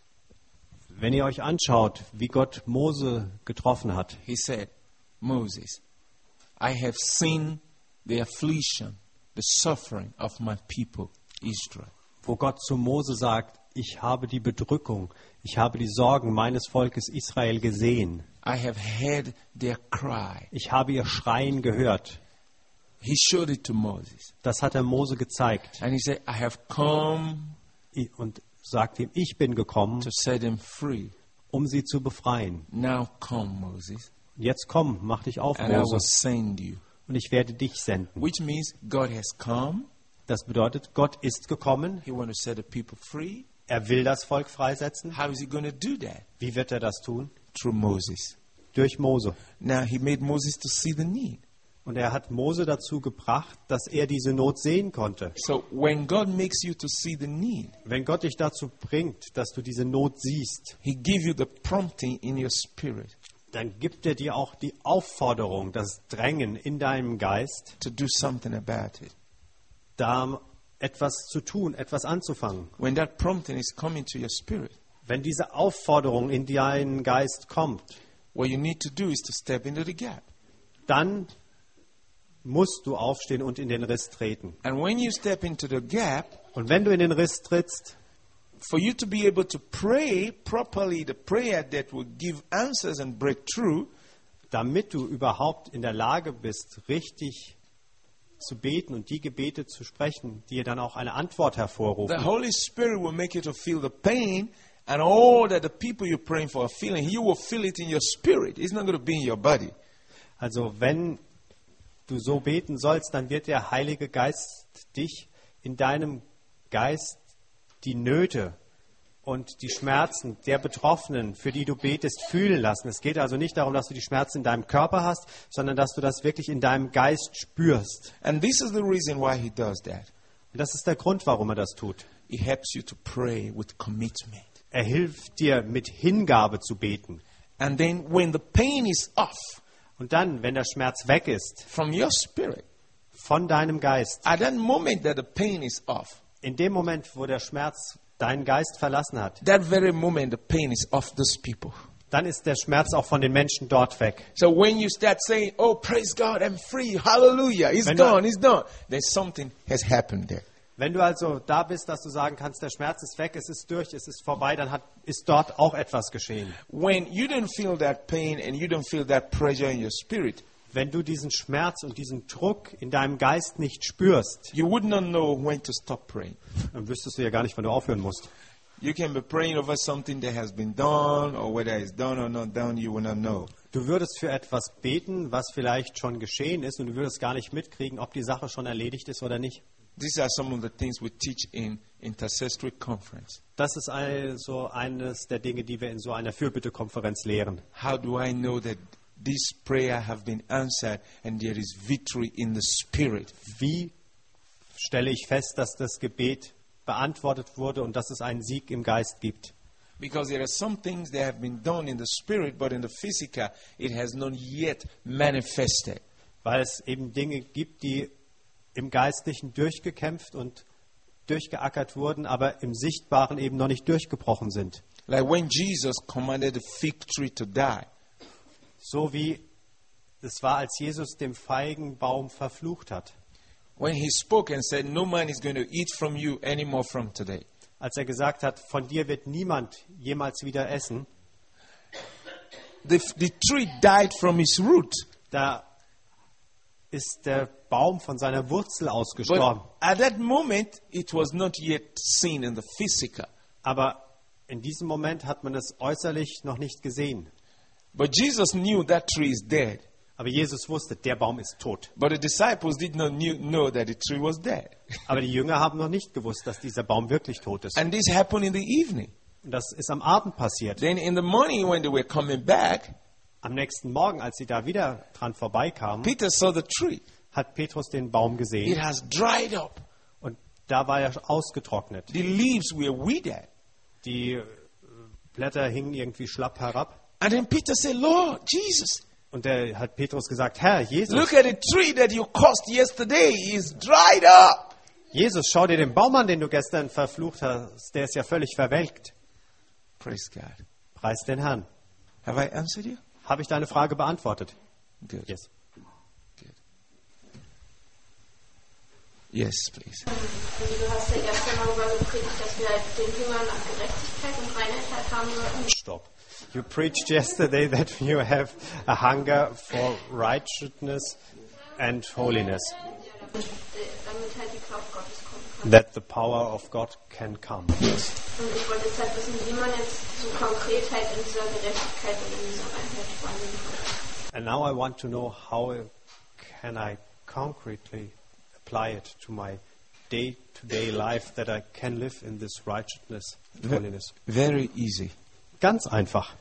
Wenn ihr euch anschaut, wie Gott Mose getroffen hat, he said, Moses, I have seen the affliction, the suffering of my people, Israel. wo Gott zu Mose sagt, ich habe die Bedrückung, ich habe die Sorgen meines Volkes Israel gesehen. I have heard their cry. Ich habe ihr Schreien gehört. He showed it to Moses. Das hat er Mose gezeigt. And he said, I have come Und sagt ihm, ich bin gekommen, to set them free. um sie zu befreien. Now come, Moses, Jetzt komm, mach dich auf, and I will Mose, send you. und ich werde dich senden. Which means God has come. Das bedeutet, Gott ist gekommen, He wants to set the people free. er will das Volk freisetzen. How is he going to do that? Wie wird er das tun? Through Moses. Durch Mose. Now he made Moses to see the need. Und er hat Mose dazu gebracht, dass er diese Not sehen konnte. So when God makes you to see the need, Wenn Gott dich dazu bringt, dass du diese Not siehst, he gives you the prompting in your spirit dann gibt er dir auch die Aufforderung, das Drängen in deinem Geist, to do something about it. da etwas zu tun, etwas anzufangen. When that prompting is coming to your spirit, Wenn diese Aufforderung in deinen Geist kommt, what you need to do is to step into the gap. dann musst du aufstehen und in den Riss treten. And when you step into the gap, Und wenn du in den Riss trittst, for you to be able to pray properly the prayer that will give answers and breakthrough, damit du überhaupt in der Lage bist, richtig zu beten und die Gebete zu sprechen, die dir dann auch eine Antwort the hervorrufen. Holy Spirit will make you to feel the pain and all that the people you're praying for are feeling. You will feel it in your spirit. It's not going to be in your body. Also wenn du so beten sollst, dann wird der Heilige Geist dich in deinem Geist die Nöte und die Schmerzen der Betroffenen, für die du betest, fühlen lassen. Es geht also nicht darum, dass du die Schmerzen in deinem Körper hast, sondern dass du das wirklich in deinem Geist spürst. And this is the reason why he does that. Und das ist der Grund, warum er das tut. He helps you to pray with commitment. Er hilft dir, mit Hingabe zu beten. And then when the pain is off Und dann, wenn der Schmerz weg ist, from your spirit, von deinem Geist, at that moment that the pain is off, in dem Moment, wo der Schmerz deinen Geist verlassen hat, that very moment the pain is off those people. dann ist der Schmerz auch von den Menschen dort weg. So when you start saying, oh, praise God, I'm free, hallelujah, it's Wenn du- gone, it's done, then something has happened there. Wenn du also da bist, dass du sagen kannst, der Schmerz ist weg, es ist durch, es ist vorbei, dann ist dort auch etwas geschehen. When you don't feel that pain and you don't feel that pressure in your spirit, Wenn du diesen Schmerz und diesen Druck in deinem Geist nicht spürst, you would not know when to stop praying. dann wüsstest du ja gar nicht, wann du aufhören musst. You can be praying over something that has been done, or whether it's done or not done, you will not know. Du würdest für etwas beten, was vielleicht schon geschehen ist, und du würdest gar nicht mitkriegen, ob die Sache schon erledigt ist oder nicht. These are some of the things we teach in intercessory conference. Das ist also eines der Dinge, die wir in so einer Fürbittekonferenz lehren. How do I know that this prayer have been answered and there is victory in the spirit? Wie stelle ich fest, dass das Gebet beantwortet wurde und dass es einen Sieg im Geist gibt? Because there are some things that have been done in the spirit, but in the physical, it has not yet manifested. Weil es eben Dinge gibt, die im Geistlichen durchgekämpft und durchgeackert wurden, aber im Sichtbaren eben noch nicht durchgebrochen sind. Like when Jesus commanded the fig tree to die. So wie es war, als Jesus den Feigenbaum verflucht hat. When he spoke and said, no man is going to eat from you anymore from today. Als er gesagt hat, von dir wird niemand jemals wieder essen, The tree died from its root. da ist der Baum von seiner Wurzel ausgestorben. But at that moment, it was not yet seen in the physical. Aber in diesem Moment hat man es äußerlich noch nicht gesehen. But Jesus knew that tree is dead. Aber Jesus wusste, der Baum ist tot. But the disciples did not know that the tree was dead. Aber die Jünger haben noch nicht gewusst, dass dieser Baum wirklich tot ist. And this happened in the evening. Und das ist am Abend passiert. Then in the morning when they were coming back, Am nächsten Morgen, als sie da wieder dran vorbeikamen, Peter saw the tree. hat Petrus den Baum It gesehen has dried up. und da war er ausgetrocknet. The leaves were withered. Die Blätter hingen irgendwie schlapp herab. And then Peter said, Lord, Jesus, Und da hat Petrus gesagt, Herr, Jesus, look at the tree that you cursed yesterday. It's dried up. Jesus, schau dir den Baum an, den du gestern verflucht hast. Der ist ja völlig verwelkt. Praise God. Preis den Herrn. Have I answered you? Habe ich deine Frage beantwortet? Good. Yes. Yes, please. Also du hast ja gestern darüber gepredigt, dass wir den Hunger nach Gerechtigkeit und Reinheit haben sollten. Stop. You preached yesterday that you have a hunger for righteousness and holiness. Damit halt die Kraft Gottes kommen kann. That the power of God can come. Und ich wollte jetzt halt wissen, wie man jetzt so konkret halt in dieser Gerechtigkeit und in dieser Reinheit wandeln kann. And now I want to know how can I concretely apply it to my day-to-day life that I can live in this righteousness and holiness. Very easy. Ganz einfach.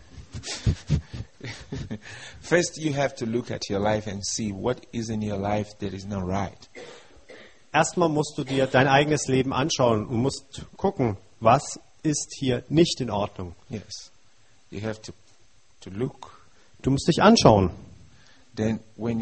First, you have to look at your life and see what is in your life that is not right. Erstmal musst du dir dein eigenes Leben anschauen und musst gucken, was ist hier nicht in Ordnung. Yes. You have to look. Du musst dich anschauen. Then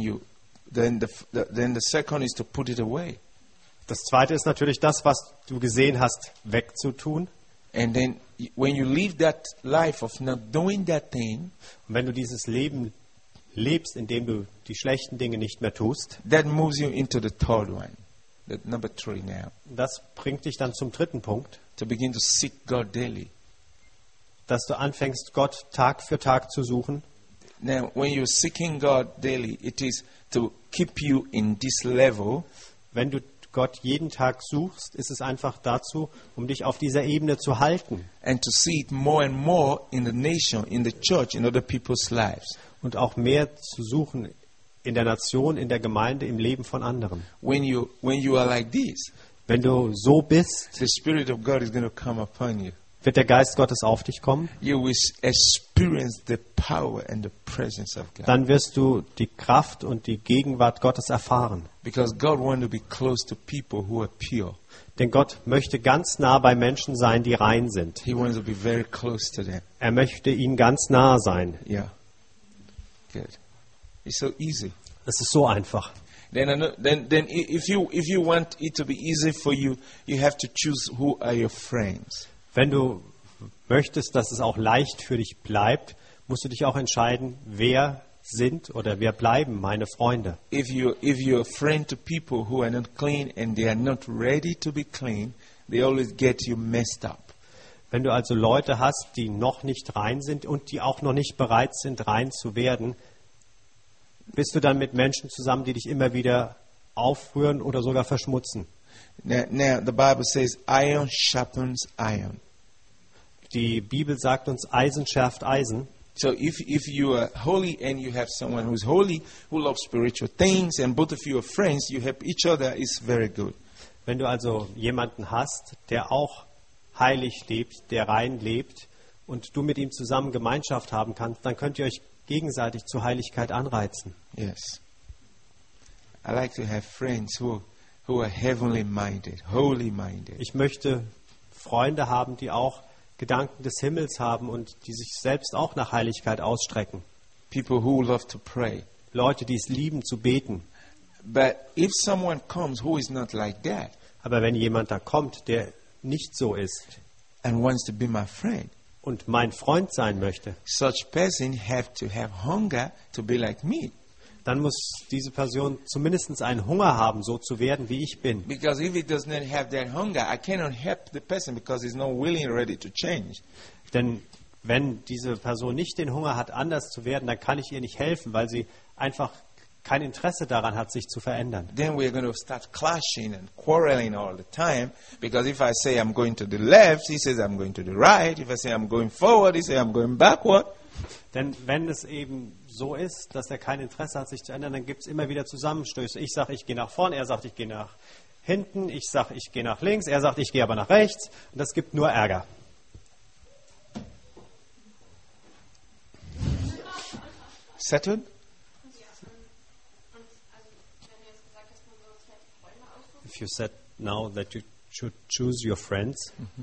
the second is to put it away. Das zweite ist natürlich das, was du gesehen hast, wegzutun. And then when you live that life of not doing that thing, Und wenn du dieses Leben lebst, indem du die schlechten Dinge nicht mehr tust, that moves you into the third one, the number 3 now, das bringt dich dann zum dritten Punkt, to begin to seek God daily. dass du anfängst, Gott Tag für Tag zu suchen. Now, when you're seeking God daily, it is to keep you in this level. Wenn du Gott jeden Tag suchst, ist es einfach dazu, um dich auf dieser Ebene zu halten And to see it more and more in the nation, in the church, in other people's lives. und auch mehr zu suchen in der Nation, in der Gemeinde, im Leben von anderen. When you are like this, Wenn du so bist, the Spirit of God is going to come upon you. wird der Geist Gottes auf dich kommen. You will experience the power and the presence of God. Dann wirst du die Kraft und die Gegenwart Gottes erfahren. Because God wants to be close to people who are pure. Denn Gott möchte ganz nah bei Menschen sein, die rein sind. He wants to be very close to them. Er möchte ihnen ganz nah sein. Yeah. Good. It's so easy. Es ist so einfach. Then if you want it to be easy for you, you have to choose who are your friends. Wenn du möchtest, dass es auch leicht für dich bleibt, musst du dich auch entscheiden, wer sind oder wer bleiben meine Freunde. If you're a friend to people who are not clean and they are not ready to be clean, they always get you messed up. Wenn du also Leute hast, die noch nicht rein sind und die auch noch nicht bereit sind, rein zu werden, bist du dann mit Menschen zusammen, die dich immer wieder aufrühren oder sogar verschmutzen. Now the Bible says iron sharpens iron. Die Bibel sagt uns, Eisen schärft Eisen. So if you are holy and you have someone who's holy, who loves spiritual things, and both of you are friends, you help each other, it's very good. Wenn du also jemanden hast, der auch heilig lebt, der rein lebt und du mit ihm zusammen Gemeinschaft haben kannst, dann könnt ihr euch gegenseitig zur Heiligkeit anreizen. Yes. I like to have friends who are heavenly minded, holy minded. Ich möchte Freunde haben, die auch Gedanken des Himmels haben und die sich selbst auch nach Heiligkeit ausstrecken. People who love to pray. Leute, die es lieben zu beten. But if someone comes who is not like that Aber wenn jemand da kommt, der nicht so ist and wants to be my friend, und mein Freund sein möchte, such person have to have hunger to be like me. dann muss diese Person zumindest einen Hunger haben, so zu werden, wie ich bin. Because if he does not have that hunger, I cannot help the person because he's not willing and ready to change. Denn wenn diese Person nicht den Hunger hat, anders zu werden, dann kann ich ihr nicht helfen, weil sie einfach kein Interesse daran hat, sich zu verändern. Then we're going to start clashing and quarreling all the time. Because if I say I'm going to the left, he says I'm going to the right. If I say I'm going forward, he says I'm going backward. Denn wenn es eben so ist, dass er kein Interesse hat, sich zu ändern, dann gibt es immer wieder Zusammenstöße. Ich sage, ich gehe nach vorne, er sagt, ich gehe nach hinten, ich sage, ich gehe nach links, er sagt, ich gehe aber nach rechts. Und das gibt nur Ärger. Settled? If you said now that you should choose your friends,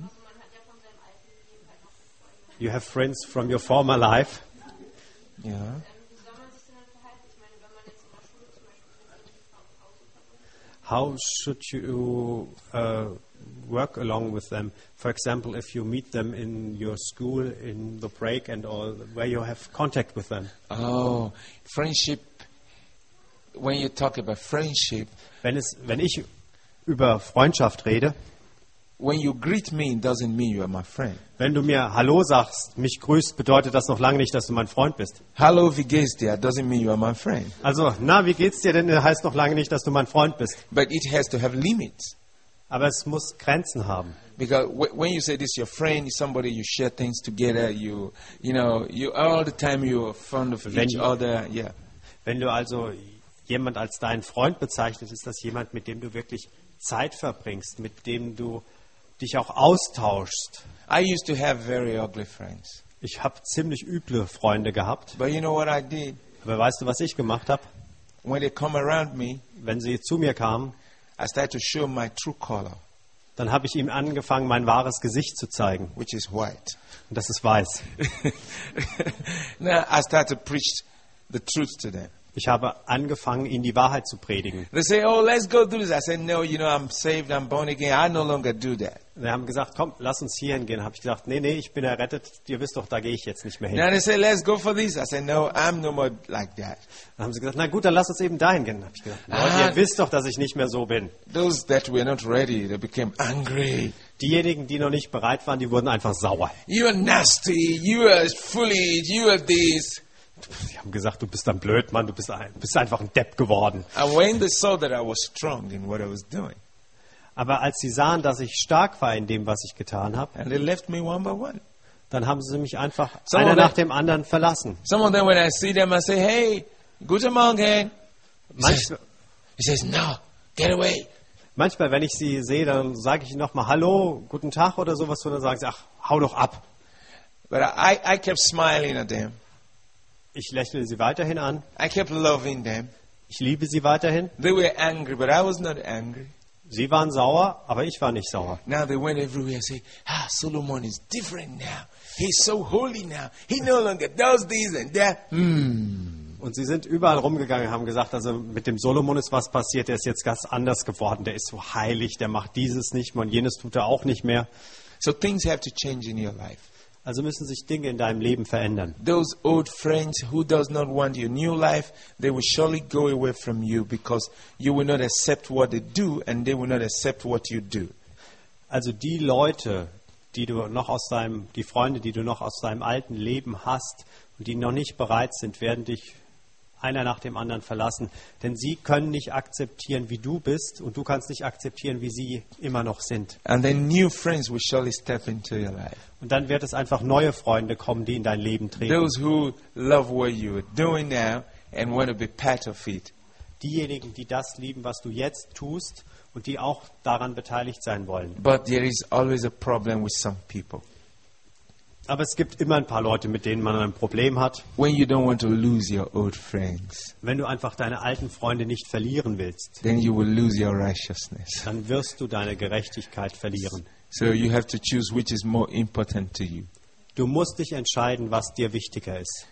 you have friends from your former life. Yeah. How should you work along with them? For example, if you meet them in your school, in the break and all, where you have contact with them. Oh, friendship. When you talk about friendship, Wenn ich über Freundschaft rede, when you greet me, it doesn't mean you are my friend. wenn du mir Hallo sagst, mich grüßt, bedeutet das noch lange nicht, dass du mein Freund bist. Hello, wie geht's dir? Doesn't mean you are my friend. Also, na, wie geht's dir denn? Heißt noch lange nicht, dass du mein Freund bist. But it has to have limits. Aber es muss Grenzen haben. Because when you say this is your friend, it's somebody you share things together, you all the time you're fond of Wenn- each other. Yeah. Wenn du also jemand als deinen Freund bezeichnest, ist das jemand, mit dem du wirklich Zeit verbringst, mit dem du dich auch austauschst. I used to have very ugly friends. Ich habe ziemlich üble Freunde gehabt. But you know what I did? Aber weißt du, was ich gemacht habe? When they come around me, Wenn sie zu mir kamen, I started to show my true color, dann habe ich ihm angefangen, mein wahres Gesicht zu zeigen. which is white. Und das ist weiß. Now I start to preach the truth to them. Ich habe angefangen, ihnen die Wahrheit zu predigen. They say, oh, let's go do this. I said, no, I'm saved, I'm born again. I no longer do that. Sie haben gesagt, komm, lass uns hier hingehen. Habe ich gesagt, nee, ich bin errettet. Ihr wisst doch, da gehe ich jetzt nicht mehr hin. Now they say, let's go for this. I said, no, I'm no more like that. Dann haben sie gesagt, na gut, dann lass uns eben dahin gehen. Habe ich gesagt, Leute, ihr wisst doch, dass ich nicht mehr so bin. Those that were not ready, they became angry. Diejenigen, die noch nicht bereit waren, die wurden einfach sauer. You are nasty, you are foolish, you are this. Sie haben gesagt, du bist ein Blödmann, du bist einfach ein Depp geworden. And when they saw that I was strong in what I was doing, Aber als sie sahen, dass ich stark war in dem, was ich getan habe, and they left me one by one. dann haben sie mich einfach So, einer oder- nach dem anderen verlassen. Some of them, when I see them, I say, hey, guten Morgen. Manchmal, He says, no, get away. manchmal, wenn ich sie sehe, dann sage ich ihnen nochmal Hallo, guten Tag oder sowas, und dann sagen sie, ach, hau doch ab. But I kept smiling at them. Ich lächle sie weiterhin an. I kept loving them. Ich liebe sie weiterhin. They were angry, but I was not angry. Sie waren sauer, aber ich war nicht sauer. Now they went everywhere and say, Solomon is different now. He's so holy now. He no longer does this and that. Und sie sind überall rumgegangen und haben gesagt, also mit dem Solomon ist was passiert, der ist jetzt ganz anders geworden, der ist so heilig, der macht dieses nicht mehr und jenes tut er auch nicht mehr. So things have to change in your life. Also müssen sich Dinge in deinem Leben verändern. Those old friends who does not want your new life, they will surely go away from you because you will not accept what they do and they will not accept what you do. Also die Leute, die Freunde, die du noch aus deinem alten Leben hast und die noch nicht bereit sind, werden dich einer nach dem anderen verlassen. Denn sie können nicht akzeptieren, wie du bist und du kannst nicht akzeptieren, wie sie immer noch sind. And then new friends will surely step into your life. Und dann wird es einfach neue Freunde kommen, die in dein Leben treten. Those who love what you are doing now and want to be part of it. Diejenigen, die das lieben, was du jetzt tust und die auch daran beteiligt sein wollen. But there is always a problem with some people. Aber es gibt immer ein paar Leute, mit denen man ein Problem hat. When you don't want to lose your old friends, Wenn du einfach deine alten Freunde nicht verlieren willst, then you will lose your righteousness. dann wirst du deine Gerechtigkeit verlieren. So you have to choose which is more important to you. Du musst dich entscheiden, was dir wichtiger ist.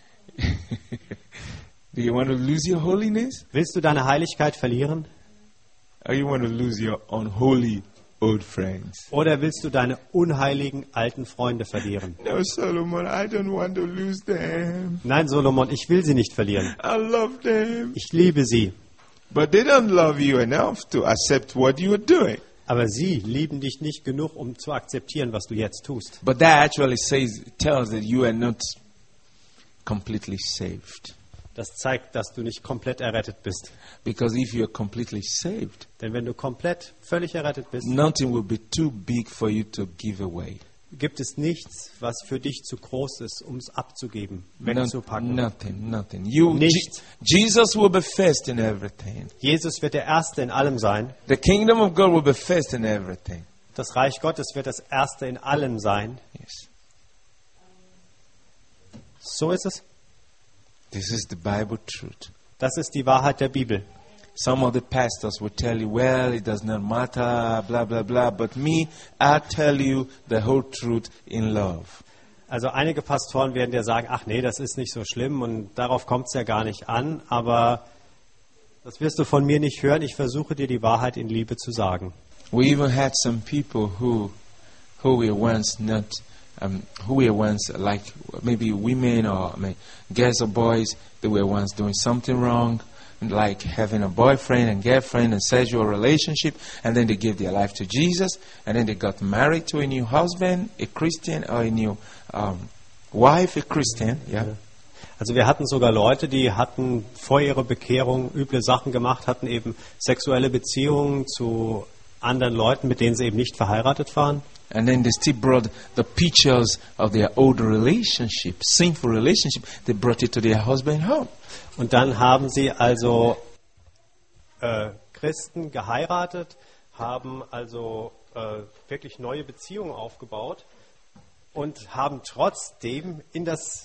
Do you want to lose your holiness? Willst du deine Heiligkeit verlieren? Or you want to lose your unholy old friends? Oder willst du deine unheiligen alten Freunde verlieren? No, Solomon, I don't want to lose them. Nein, Solomon, ich will sie nicht verlieren. I love them. Ich liebe sie. But they don't love you enough to accept what you are doing. Aber sie lieben dich nicht genug, um zu akzeptieren, was du jetzt tust. But that actually tells that you are not completely saved. Das zeigt, dass du nicht komplett errettet bist. Because if you are completely saved, Denn wenn du komplett, völlig errettet bist, nothing will be too big for you to give away. gibt es nichts, was für dich zu groß ist, um es abzugeben, wegzupacken. Nothing. Nichts. Jesus will be first in everything. Jesus wird der Erste in allem sein. The kingdom of God will be first in everything. Das Reich Gottes wird das Erste in allem sein. Yes. So ist es. This is the Bible truth. Das ist die Wahrheit der Bibel. Some of the pastors will tell you, well, it does not matter, blah, blah, blah. But me, I tell you the whole truth in love. Also einige Pastoren werden dir sagen, ach nee, das ist nicht so schlimm und darauf kommt es ja gar nicht an. Aber das wirst du von mir nicht hören. Ich versuche dir die Wahrheit in Liebe zu sagen. We even had some people who were once not, who were once like maybe women or girls or boys, they were once doing something wrong, like having a boyfriend and girlfriend and sexual relationship, and then they gave their life to Jesus, and then they got married to a new husband, a Christian, or a new wife, a Christian. Yeah. Also wir hatten sogar Leute, die hatten vor ihrer Bekehrung üble Sachen gemacht, hatten eben sexuelle Beziehungen zu anderen Leuten, mit denen sie eben nicht verheiratet waren. And then they still brought the pictures of their old relationship, sinful relationship. They brought it to their husband home. Und dann haben sie also Christen geheiratet, haben also wirklich neue Beziehungen aufgebaut und haben trotzdem in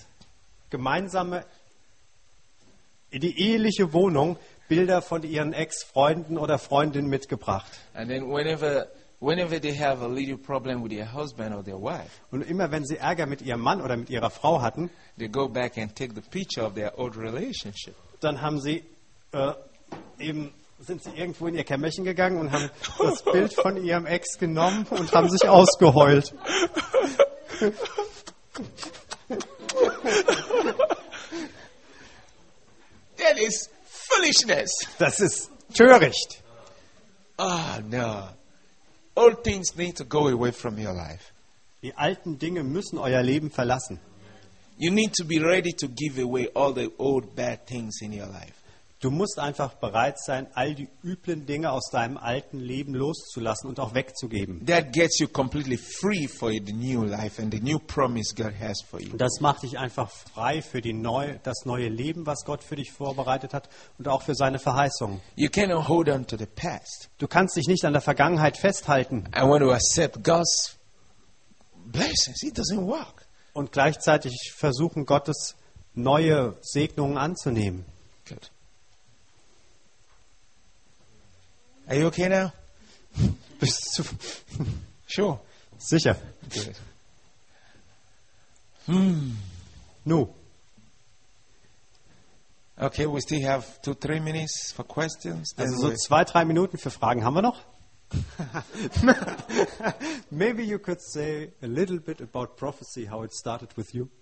die eheliche Wohnung Bilder von ihren Ex-Freunden oder Freundinnen mitgebracht. And then whenever they have a little problem with their husband or their wife, Und immer wenn sie Ärger mit ihrem Mann oder mit ihrer Frau hatten, they go back and take the picture of their old relationship. dann haben sie sind sie irgendwo in ihr Kämmerchen gegangen und haben das Bild von ihrem Ex genommen und haben sich ausgeheult. That is foolishness. Das ist töricht. Oh no. Old things need to go away from your life. Die alten Dinge müssen euer Leben verlassen. You need to be ready to give away all the old bad things in your life. Du musst einfach bereit sein, all die üblen Dinge aus deinem alten Leben loszulassen und auch wegzugeben. That gets you completely free for the new life and the new promise God has for you. Das macht dich einfach frei für das neue Leben, was Gott für dich vorbereitet hat und auch für seine Verheißungen. You cannot hold on to the past. Du kannst dich nicht an der Vergangenheit festhalten I want to accept God's blessings. It doesn't work. und gleichzeitig versuchen, Gottes neue Segnungen anzunehmen. Good. Are you okay now? Bist du Sure. sicher? Good. Nu, Okay, we still have 2-3 minutes for questions. Then also so we- 2-3 Minuten für Fragen haben wir noch. Maybe you could say a little bit about prophecy, how it started with you.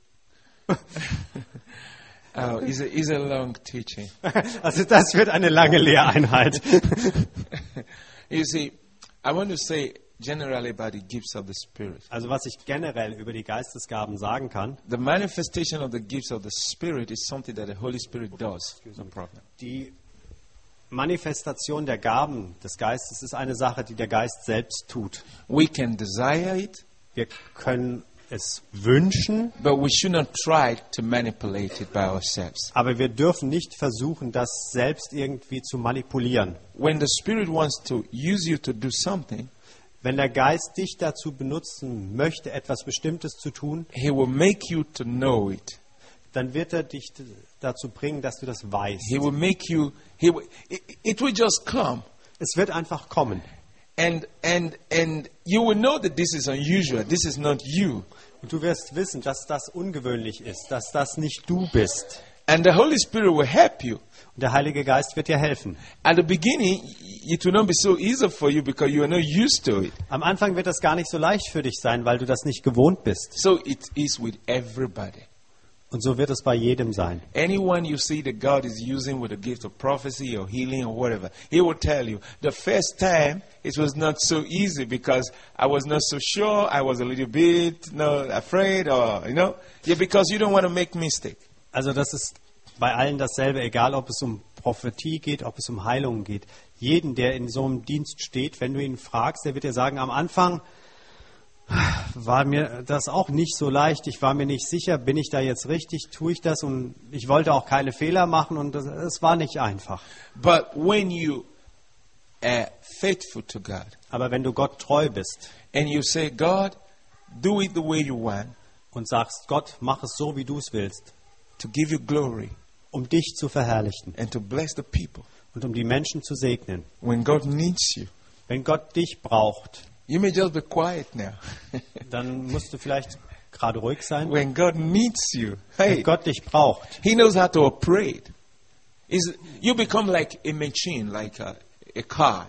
Oh, it's a long teaching. Also das wird eine lange Lehreinheit. You see, I want to say generally about the gifts of the Spirit. Also was ich generell über die Geistesgaben sagen kann, The manifestation of the gifts of the Spirit is something that the Holy Spirit does. No problem. die Manifestation der Gaben des Geistes ist eine Sache, die der Geist selbst tut. We can desire it, Wir können es wünschen, but we should not try to manipulate it by ourselves. aber wir dürfen nicht versuchen, das selbst irgendwie zu manipulieren. When the Spirit wants to use you to do something, Wenn der Geist dich dazu benutzen möchte, etwas Bestimmtes zu tun, He will make you to know it. dann wird er dich dazu bringen, dass du das weißt. He will make you, it will just come. Es wird einfach kommen. And you will know that this is unusual. This is not you. Und du wirst wissen, dass das ungewöhnlich ist, dass das nicht du bist. And the Holy Spirit will help you. Und der Heilige Geist wird dir helfen. At the beginning, it will not be so easy for you because you are not used to it. Am Anfang wird das gar nicht so leicht für dich sein, weil du das nicht gewohnt bist. So it is with everybody. Und so wird es bei jedem sein. Anyone you see that God is using with a gift of prophecy or healing or whatever, He will tell you. The first time, it was not so easy because I was not so sure. I was a little bit afraid or, Yeah, because you don't want to make mistake. Also das ist bei allen dasselbe, egal ob es um Prophetie geht, ob es um Heilungen geht. Jeden, der in so einem Dienst steht, wenn du ihn fragst, der wird dir sagen, am Anfang war mir das auch nicht so leicht. Ich war mir nicht sicher, bin ich da jetzt richtig, tue ich das? Und ich wollte auch keine Fehler machen und es war nicht einfach. But when you are faithful to God Aber wenn du Gott treu bist and you say, God, do it the way you want, und sagst, Gott, mach es so, wie du es willst, to give you glory um dich zu verherrlichen and to bless the people, und um die Menschen zu segnen. when God needs you, Wenn Gott dich braucht, you may just be quiet now. dann musst du vielleicht gerade ruhig sein. When God needs you, Wenn hey, Gott dich braucht, He knows how to operate. You become like a machine, like a car,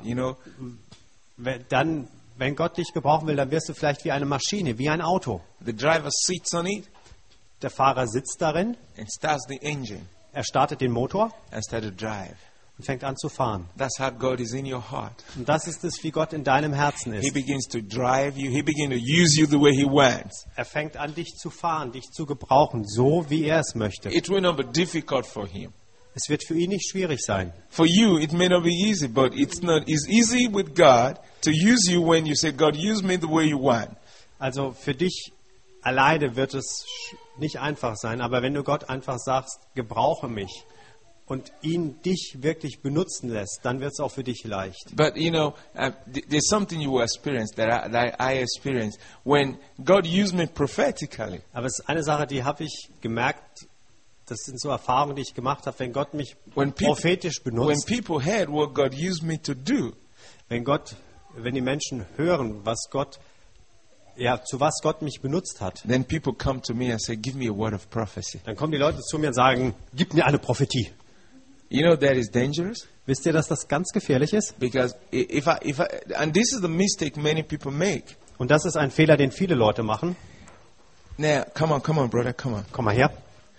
wenn Gott dich gebrauchen will, dann wirst du vielleicht wie eine Maschine, wie ein Auto. The driver sits on it Der Fahrer sitzt darin, and starts the engine er startet den Motor and starts to drive. und fängt an zu fahren. That's how God is in your heart. Und das ist es, wie Gott in deinem Herzen He ist. begins to drive you. He begins to use you the way He wants. Er fängt an, dich zu fahren, dich zu gebrauchen, so wie er es möchte. It will not be difficult for Him. Es wird für ihn nicht schwierig sein. For you, it may not be easy, but it's not. It's easy with God to use you when you say, God, use me the way you want. Also für dich alleine wird es nicht einfach sein, aber wenn du Gott einfach sagst, gebrauche mich und ihn dich wirklich benutzen lässt, dann wird es auch für dich leicht. But there's something you will experience that I experienced when God used me prophetically. Aber es ist eine Sache, die habe ich gemerkt, das sind so Erfahrungen, die ich gemacht habe, wenn Gott mich prophetisch When benutzt, people heard what God used me to do, wenn die Menschen hören, zu was Gott mich benutzt hat, then people come to me and say, give me a word of prophecy. dann kommen die Leute zu mir und sagen, gib mir eine Prophetie. You know that is dangerous? Wisst ihr, dass das ganz gefährlich ist? Because and this is the mistake many people make. Und das ist ein Fehler, den viele Leute machen. Now, come on, brother, come on. Komm mal her.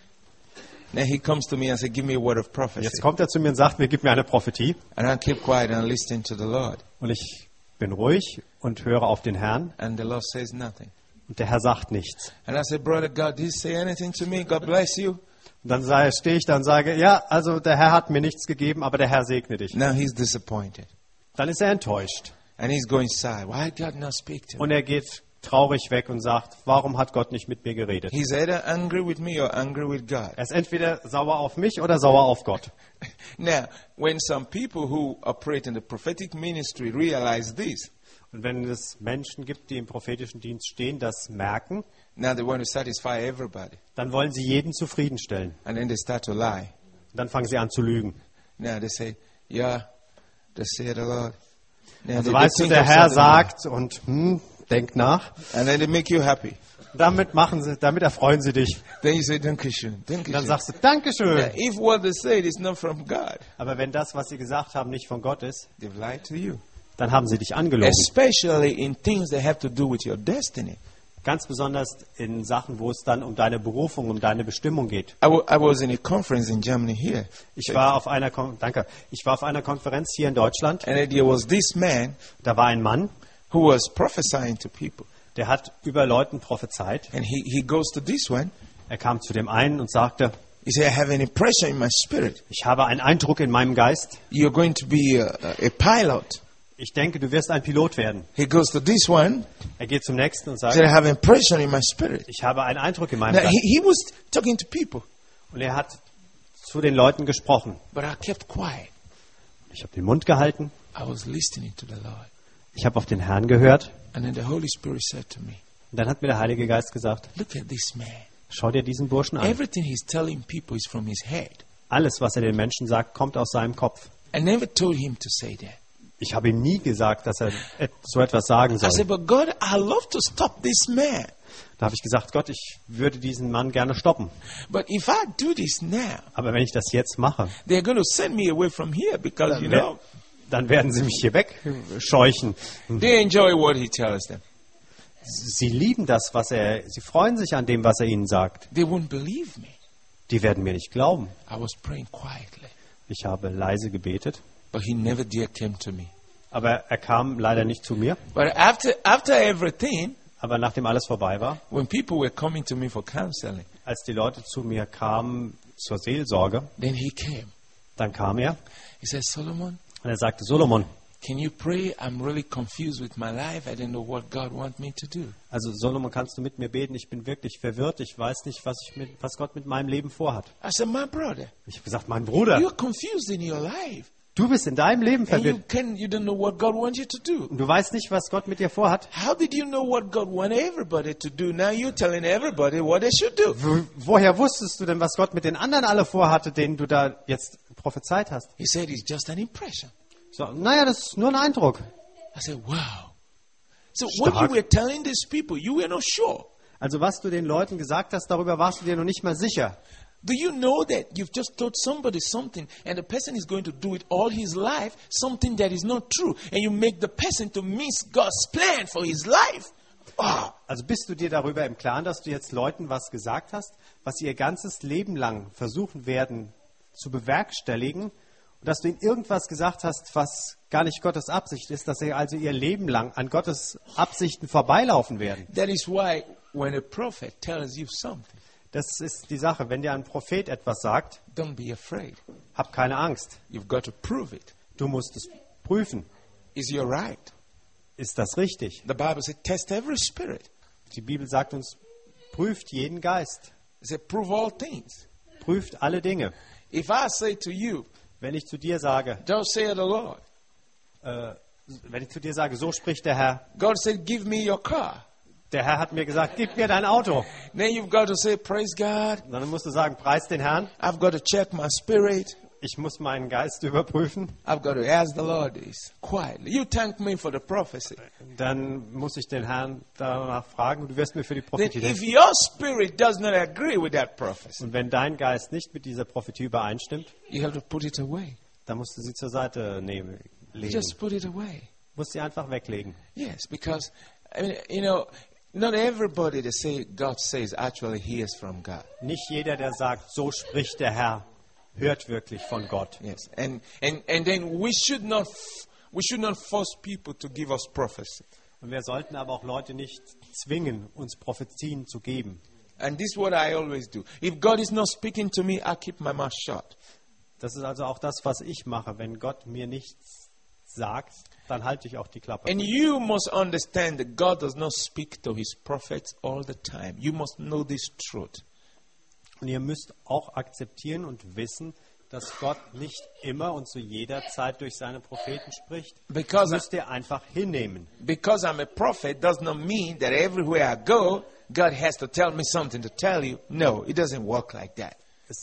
Now he comes to me and says, give me a word of prophecy. Jetzt kommt er zu mir und sagt mir, gib mir eine Prophetie. And I keep quiet and listen to the Lord. Und ich bin ruhig und höre auf den Herrn. And the Lord says nothing. Und der Herr sagt nichts. And I say, brother, God, did you say anything to me? God bless you. Und dann stehe ich da und sage, ja, also der Herr hat mir nichts gegeben, aber der Herr segne dich. Now he's disappointed. Dann ist er enttäuscht. And he's going sad. Why did God not speak to me? Und er geht traurig weg und sagt, warum hat Gott nicht mit mir geredet? He's either angry with me or angry with God. Er ist entweder sauer auf mich oder sauer auf Gott. Now, when some people who operate in the prophetic ministry realize this, Und wenn es Menschen gibt, die im prophetischen Dienst stehen, das merken, now they want to satisfy everybody. dann wollen sie jeden zufriedenstellen. And then they start to lie. Und dann fangen sie an zu lügen. Now they say, yeah, they say the Lord. Now Also they weißt du, think der of Herr something sagt und denk nach. else. And then they make you happy. Damit erfreuen sie dich. Then you say, Dankeschön, Und dann Dankeschön. sagst du, Dankeschön. Now, if what they said is not from God, Aber wenn das, was sie gesagt haben, nicht von Gott ist, they've lied to you. dann haben sie dich angelogen. Especially in things that have to do with your destiny. Ganz besonders in Sachen, wo es dann um deine Berufung, um deine Bestimmung geht. I was in a conference in Germany here. Ich war auf einer Konferenz hier in Deutschland. And there was this man Da war ein Mann, who was prophesying to people. der hat über Leuten prophezeit. And he goes to this one. Er kam zu dem einen und sagte, He said, I have an impression in my spirit. ich habe einen Eindruck in meinem Geist. You're going to be a pilot. Ich denke, du wirst ein Pilot werden. He goes to this one. Er geht zum nächsten und He sagt, said, I have an impression in my spirit. ich habe einen Eindruck in meinem Now, Geist. he was talking to people, Und er hat zu den Leuten gesprochen. but I kept quiet. Ich habe den Mund gehalten. I was listening to the Lord. Ich habe auf den Herrn gehört. And then the Holy Spirit said to me, Und dann hat mir der Heilige Geist gesagt, look at this man. schau dir diesen Burschen an. Everything he's telling people is from his head. Alles, was er den Menschen sagt, kommt aus seinem Kopf. I never told him to say that. Ich habe ihm nie gesagt, dass er so etwas sagen I soll. said, but God, I love to stop this man. Da habe ich gesagt, Gott, ich würde diesen Mann gerne stoppen. But if I do this now, Aber wenn ich das jetzt mache, they're going to send me away from here because, you know, dann werden sie mich hier wegscheuchen. they enjoy what he tells them. Sie lieben das, sie freuen sich an dem, was er ihnen sagt. They won't believe me. Die werden mir nicht glauben. I was praying quietly, Ich habe leise gebetet, but he never dare came to me. aber er kam leider nicht zu mir. But after everything, Aber nachdem alles vorbei war, when people were coming to me for counseling, als die Leute zu mir kamen zur Seelsorge, then he came. dann kam er He said, Solomon, und er sagte, Solomon, can you pray? I'm really confused with my life. I don't know what God wants me to do. also Solomon, kannst du mit mir beten? Ich bin wirklich verwirrt. Ich weiß nicht, was Gott mit meinem Leben vorhat. I said, my brother, Ich habe gesagt, mein Bruder, you're confused in your life. du bist in deinem Leben And verwirrt. you don't know what God wants you to do. Und du weißt nicht, was Gott mit dir vorhat. How did you know what God wanted everybody to do? Now you're telling everybody what they should do. Woher wusstest du denn, was Gott mit den anderen alle vorhatte, denen du da jetzt prophezeit hast? He said, it's just an impression. So, naja, das ist nur ein Eindruck. I said, wow. So what Stark. you were telling these people, you were not sure. Also was du den Leuten gesagt hast, darüber warst du dir noch nicht mal sicher. Do you know that you've just told somebody something and the person is going to do it all his life, something that is not true, and you make the person to miss God's plan for his life? Wow. Also bist du dir darüber im Klaren, dass du jetzt Leuten was gesagt hast, was sie ihr ganzes Leben lang versuchen werden zu bewerkstelligen, und dass du ihnen irgendwas gesagt hast, was gar nicht Gottes Absicht ist, dass sie also ihr Leben lang an Gottes Absichten vorbeilaufen werden. That is why when a prophet tells you something, Das ist die Sache. Wenn dir ein Prophet etwas sagt, don't be afraid. hab keine Angst. You've got to prove it. Du musst es prüfen. Is you right? Ist das richtig? The Bible says, test every spirit. Die Bibel sagt uns, prüft jeden Geist. It says, prove all things. Prüft alle Dinge. If I say to you, Wenn ich zu dir sage, thus saith the Lord, so spricht der Herr. God said, give me your car. Der Herr hat mir gesagt, gib mir dein Auto. Then you've got to say, praise God. Dann musst du sagen, preis den Herrn. I've got to check my spirit. Ich muss meinen Geist überprüfen. I've got to ask the Lord this quietly. You thank me for the prophecy. Dann muss ich den Herrn danach fragen, du wirst mir für die Then Prophetie if denken. your spirit does not agree with that prophecy, Und wenn dein Geist nicht mit dieser Prophetie übereinstimmt, you have to put it away. dann musst du sie zur Seite legen. Just put it away. Musst sie einfach weglegen. Yes, because, I mean, you know, not everybody that say God says actually hears from God. Nicht jeder, der sagt, so spricht der Herr, hört wirklich von Gott. Yes, and then we should not force people to give us prophecy. Und wir sollten aber auch Leute nicht zwingen, uns Prophezien zu geben. And this is what I always do. If God is not speaking to me, I keep my mouth shut. Das ist also auch das, was ich mache. Wenn Gott mir nichts sagt, dann halte ich auch die Klappe. And you must understand that God does not speak to his prophets all the time. You must know this truth. Und ihr müsst auch akzeptieren und wissen, dass Gott nicht immer und zu jeder Zeit durch seine Propheten spricht. Das Because müsst ihr einfach hinnehmen. Because I'm a prophet does not mean that everywhere I go, God has to tell me something to tell you. No, it doesn't work like that.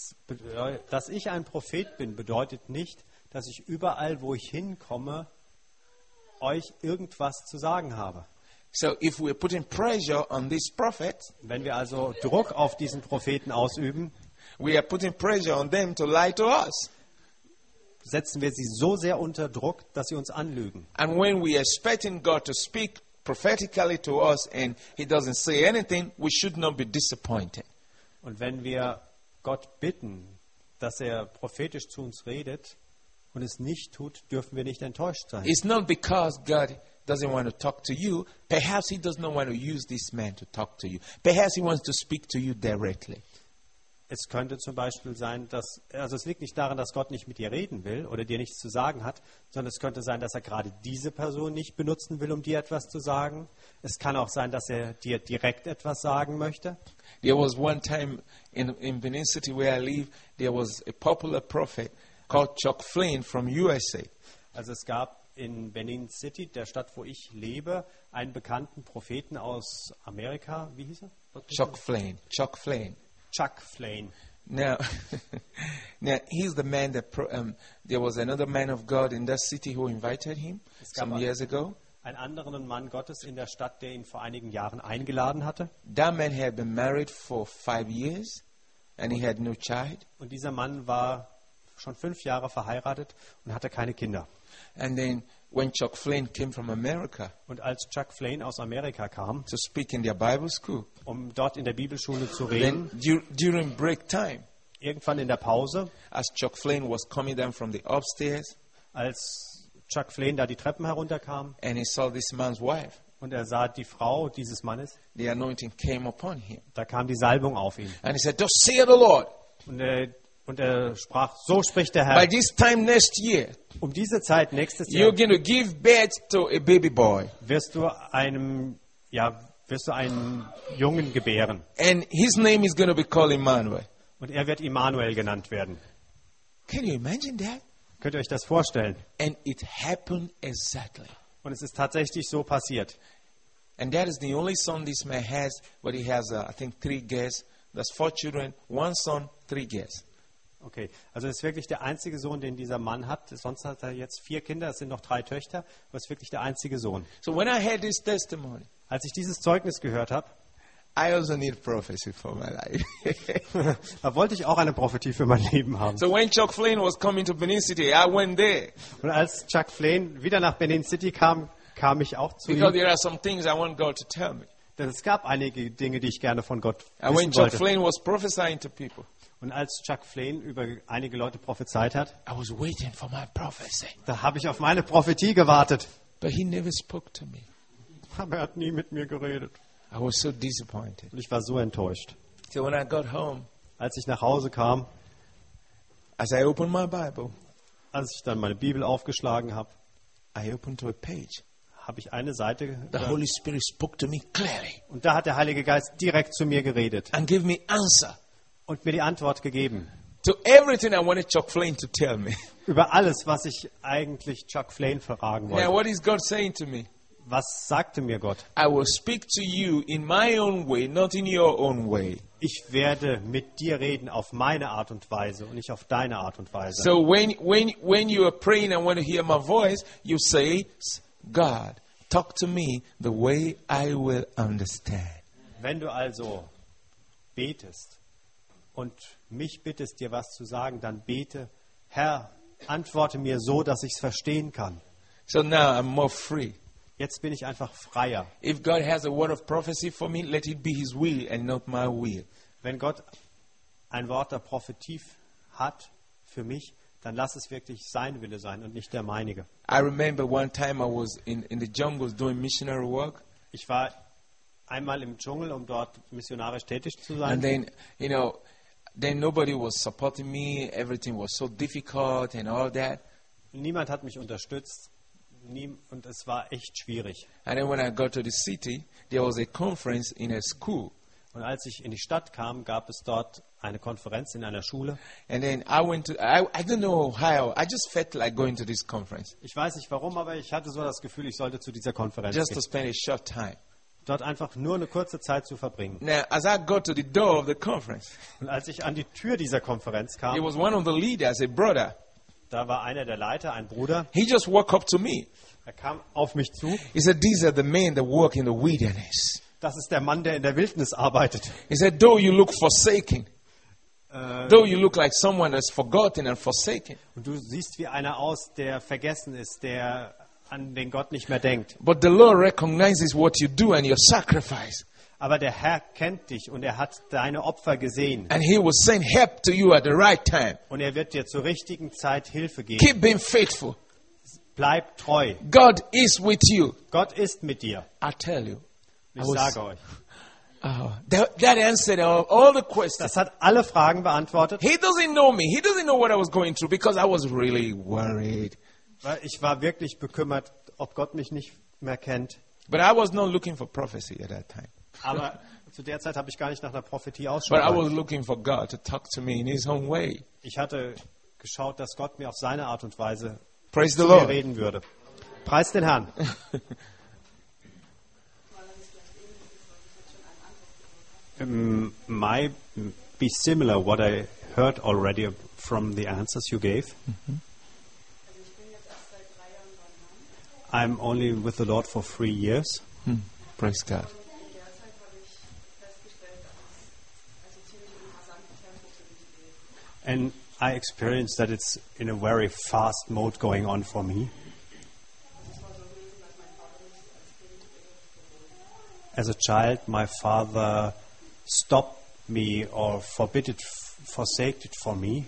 Dass ich ein Prophet bin, bedeutet nicht, dass ich überall, wo ich hinkomme, euch irgendwas zu sagen habe. So if we're putting pressure on this prophet, Wenn wir also Druck auf diesen Propheten ausüben, we are putting pressure on them to lie to us. setzen wir sie so sehr unter Druck, dass sie uns anlügen. And when we are expecting God to speak prophetically to us and he doesn't say anything, we should not be disappointed. Und wenn wir Gott bitten, dass er prophetisch zu uns redet und es nicht tut, dürfen wir nicht enttäuscht sein. It's not because God doesn't want to talk to you. Perhaps he does not want to use this man to talk to you. Perhaps he wants to speak to you directly. Es könnte zum Beispiel sein, es liegt nicht daran, dass Gott nicht mit dir reden will oder dir nichts zu sagen hat, sondern es könnte sein, dass er gerade diese Person nicht benutzen will, um dir etwas zu sagen. Es kann auch sein, dass er dir direkt etwas sagen möchte. There was one time in Benin City where I live, there was a popular prophet called Chuck Flynn from USA. Also es gab in Benin City, der Stadt, wo ich lebe, einen bekannten Propheten aus Amerika. Wie hieß er? Chuck Flynn. Chuck Flane. Now, now he's the man that there was another man of God in that city who invited him some years ago. Einen anderen Mann Gottes in der Stadt, der ihn vor einigen Jahren eingeladen hatte. That man had been married for 5 years and he had no child. Und dieser Mann war schon 5 Jahre verheiratet und hatte keine Kinder. And then when Chuck Flynn came from America Und als Chuck Flynn aus Amerika kam, to speak in their Bible school, um dort in der Bibelschule zu reden, then during break time, irgendwann in der Pause, as Chuck Flynn was coming down from the upstairs als Chuck Flynn da die Treppen herunterkam and he saw this man's wife, und er sah die Frau dieses Mannes, the anointing came upon him. da kam die Salbung auf ihn. And he said, "Thus saith the Lord, Und er sprach, so spricht der by Herr, this time next year, um diese Zeit nächstes you're Jahr going to give birth to a baby boy. wirst du einen Jungen gebären. And his name is going to be called Emmanuel." Und er wird Immanuel genannt werden. Can you imagine that? Könnt ihr euch das vorstellen? And it happened exactly. Und es ist tatsächlich so passiert. And that is the only son this man has, but he has, I think, 3 girls. That's 4 children, 1 son, 3 girls. Okay, also es ist wirklich der einzige Sohn, den dieser Mann hat. Sonst hat er jetzt 4 Kinder, es sind noch 3 Töchter, aber es ist wirklich der einzige Sohn. So when I heard this testimony, Als ich dieses Zeugnis gehört habe, I also need prophecy for my life. da wollte ich auch eine Prophetie für mein Leben haben. So when Chuck Flynn was coming to Benin City, I went there. Und als Chuck Flynn wieder nach Benin City kam, kam ich auch zu Because ihm. there are some things I want God to tell me. Denn es gab einige Dinge, die ich gerne von Gott And when wissen Chuck wollte. Flynn was prophesying to people, Und als Chuck Flynn über einige Leute prophezeit hat, I was waiting for my prophecy. da habe ich auf meine Prophetie gewartet. But he never spoke to me. Aber er hat nie mit mir geredet. I was so disappointed. Und ich war so enttäuscht. So when I got home, Als ich nach Hause kam, as I opened my Bible, als ich dann meine Bibel aufgeschlagen habe, I opened to a page. habe ich eine Seite The Holy Spirit spoke to me clearly und da hat der Heilige Geist direkt zu mir geredet and gave me answer und mir die Antwort gegeben. to everything I wanted Chuck Flynn to tell me. Über alles, was ich eigentlich Chuck Flynn fragen Now, wollte. what is God saying to me? Was sagte mir Gott? I will speak to you in my own way, not in your own way. Ich werde mit dir reden auf meine Art und Weise und nicht auf deine Art und Weise. So when you are praying and want to hear my voice, you say, God, talk to me the way I will understand. Wenn du also betest und mich bittest, dir was zu sagen, dann bete, Herr, antworte mir so, dass ich es verstehen kann. So now I'm more free. Jetzt bin ich einfach freier. If God has a word of prophecy for me, let it be His will and not my will. Wenn Gott ein Wort der Prophetie hat für mich, dann lass es wirklich sein Wille sein und nicht der meinige. I remember one time I was in the jungles doing missionary work. Ich war einmal im Dschungel, um dort missionarisch tätig zu And sein. then, then nobody was supporting me. Everything was so difficult and all that. Niemand hat mich unterstützt und es war echt schwierig. And then when I got to the city, there was a conference in a school. Und als ich in die Stadt kam, gab es dort eine Konferenz in einer Schule. And then I went to, I don't know how, I just felt like going to this conference Ich weiß nicht warum, aber ich hatte so das Gefühl, ich sollte zu dieser Konferenz just to gehen. spend a short time. Dort einfach nur eine kurze Zeit zu verbringen. Now, as I got to the door of the conference, Und als ich an die Tür dieser Konferenz there kam, was one of the leaders, a brother. da war einer der Leiter, ein Bruder, He just walked up to me. er kam auf mich zu. He said, "These are the men that walk in the wilderness." Das ist der Mann, der in der Wildnis arbeitet. He said, "Though you look forsaken, though you look like someone that's forgotten and forsaken, Und du siehst wie einer aus, der vergessen ist, der an den Gott nicht mehr denkt. but the Lord recognizes what you do and your sacrifice, Aber der Herr kennt dich und er hat deine Opfer gesehen. and He will send help to you at the right time. Und er wird dir zur richtigen Zeit Hilfe geben. Keep being faithful. Bleib treu. God is with you." Gott ist mit dir. I tell you, Ich sage euch. that answered all the questions. Das hat alle Fragen beantwortet. He doesn't know me. He doesn't know what I was going through because I was really worried. Weil ich war wirklich bekümmert, ob Gott mich nicht mehr kennt. But I was not looking for prophecy at that time. Aber zu der Zeit habe ich gar nicht nach einer Prophetie But Ausschau I was gehalten. looking for God to talk to me in His own way. Ich hatte geschaut, dass Gott mir auf seine Art und Weise Praise the zu mir Lord. reden würde. Preis den Herrn. Might be similar what I heard already from the answers you gave. I'm only with the Lord for 3 years. Praise God. And I experienced that it's in a very fast mode going on for me. As a child, my father stopped me or forsaked it for me.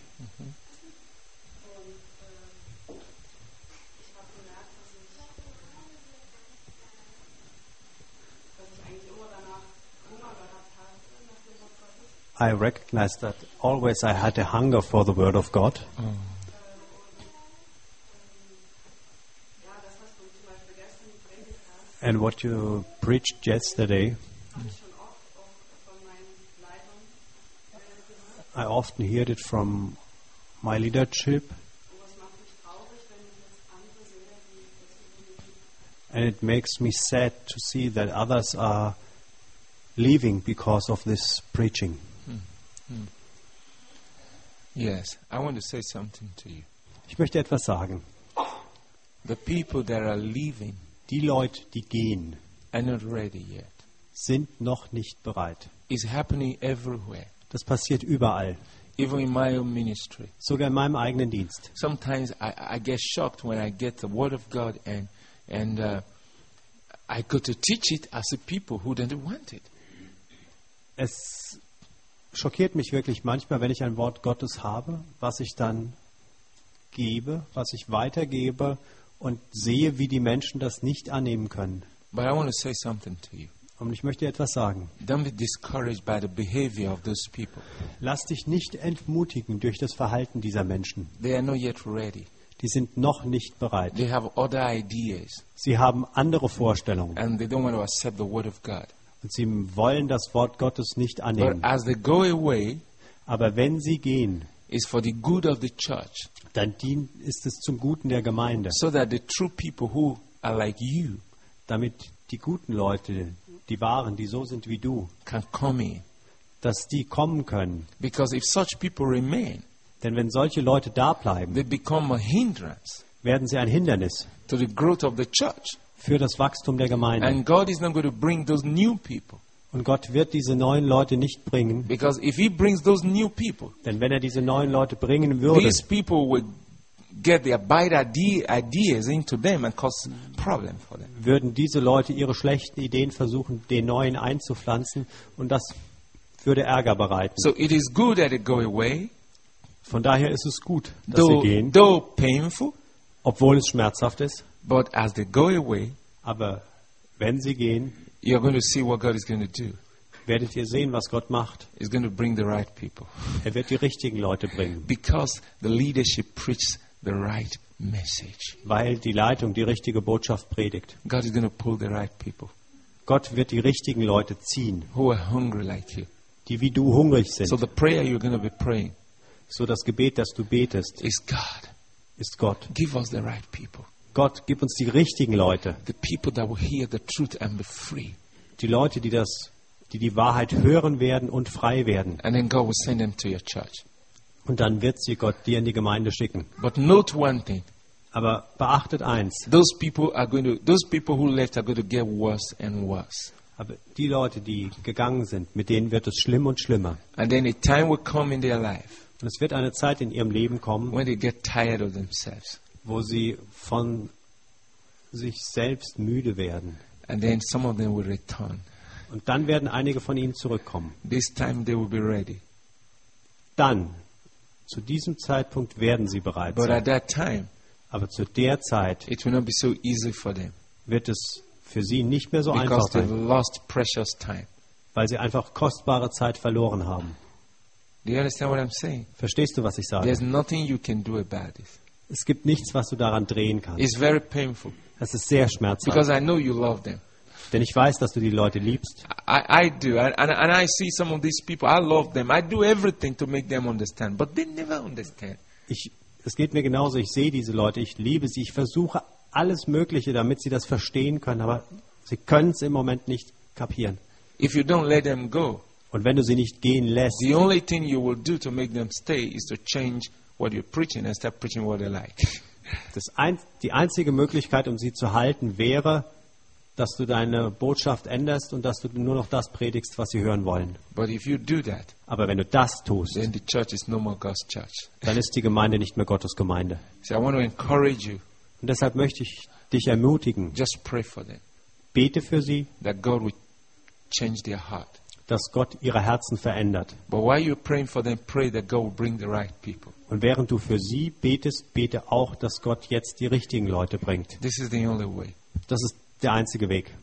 I recognized that always I had a hunger for the Word of God. And what you preached yesterday, I often heard it from my leadership. And it makes me sad to see that others are leaving because of this preaching. Yes, I want to say something to you. Ich möchte etwas sagen. The people that are leaving Die Leute, die gehen, are not ready yet. sind noch nicht bereit. It's happening everywhere, Das passiert überall, even in my own ministry. sogar in meinem eigenen Dienst. Sometimes I get shocked when I get the Word of God and I go to teach it as a people who don't want it. Es schockiert mich wirklich manchmal, wenn ich ein Wort Gottes habe, was ich dann gebe, was ich weitergebe und sehe, wie die Menschen das nicht annehmen können. But I want to say something to you. Und ich möchte dir etwas sagen. Don't be discouraged by the behavior of those people. Lass dich nicht entmutigen durch das Verhalten dieser Menschen. They are not yet ready. Die sind noch nicht bereit. They have other ideas Sie haben andere Vorstellungen and they don't want to accept the Word of God. und sie wollen das Wort Gottes nicht But annehmen. as they go away, Aber wenn sie gehen, it's for the good of the church, dann ist es zum Guten der Gemeinde, so that the true people who are like you damit die guten Leute, die Wahren, die so sind wie du, can come in. dass die kommen können. Because if such people remain, Denn wenn solche Leute da bleiben, they become a hindrance werden sie ein Hindernis to the growth of the church. für das Wachstum der Gemeinde. And God is not going to bring those new people. Und Gott wird diese neuen Leute nicht bringen, Because if He brings those new people, denn wenn er diese neuen Leute bringen würde, these people will get their bad ideas into them and cause problem for them. würden diese Leute ihre schlechten Ideen versuchen, den neuen einzupflanzen und das würde Ärger bereiten. So it is good that they go away, Von daher ist es gut, dass sie gehen, though painful, obwohl es schmerzhaft ist. but as they go away, Aber wenn sie gehen, you're going to see what God is going to do. werdet ihr sehen, was Gott macht. He's going to bring the right people. Er wird die richtigen Leute bringen, Because the leadership preaches the right message. weil die Leitung die richtige Botschaft predigt. God is going to pull the right people Gott wird die richtigen Leute ziehen, who are hungry like you. die wie du hungrig So sind. the prayer you're going to be praying So das Gebet, das du betest, is, God, ist Gott. give us the right people. Gott, gib uns die richtigen Leute. The people that will hear the truth and be free. Die Leute, die die Wahrheit hören werden und frei werden. And then God will send them to your church. Und dann wird sie Gott dir in die Gemeinde schicken. But note one thing. Aber beachtet eins, Those people who left are going to get worse and worse. aber die Leute, die gegangen sind, mit denen wird es schlimm und schlimmer. And then a time will come in their life Und es wird eine Zeit in ihrem Leben kommen, when they get tired of themselves. wo sie von sich selbst müde werden. And then some of them will return. Und dann werden einige von ihnen zurückkommen. This time they will be ready. Dann, zu diesem Zeitpunkt werden sie bereit But at sein. that time, Aber zu der Zeit it will not be so easy for them. wird es für sie nicht mehr so einfach Because they've sein, lost precious time. weil sie einfach kostbare Zeit verloren haben. Do you understand what I'm saying? Verstehst du, was ich There's sage? nothing you can do about it. Es gibt nichts, was du daran drehen kannst. It's very painful. Das ist sehr schmerzhaft. Because I know you love them. Denn ich weiß, dass du die Leute liebst. I do. And I see some of these people. I love them. I do everything to make them understand. But they never understand. Es geht mir genauso. Ich sehe diese Leute, ich liebe sie. Ich versuche alles Mögliche, damit sie das verstehen können. Aber sie können es im Moment nicht kapieren. If you don't let them go, Und wenn du sie nicht gehen lässt, the only thing you will do to make them stay is to change what you're preaching and start preaching what they like. die einzige Möglichkeit, um sie zu halten, wäre, dass du deine Botschaft änderst und dass du nur noch das predigst, was sie hören wollen. But if you do that, Aber wenn du das tust, then the church is no more God's church. dann ist die Gemeinde nicht mehr Gottes Gemeinde. So I want to encourage you, Und deshalb möchte ich dich ermutigen, just pray for them, bete für sie, that God will change their heart. dass Gott ihre Herzen verändert. But while you're praying for them, pray that God will bring the right people. Und während du für sie betest, bete auch, dass Gott jetzt die richtigen Leute bringt. This is the only way. Das ist der einzige Weg.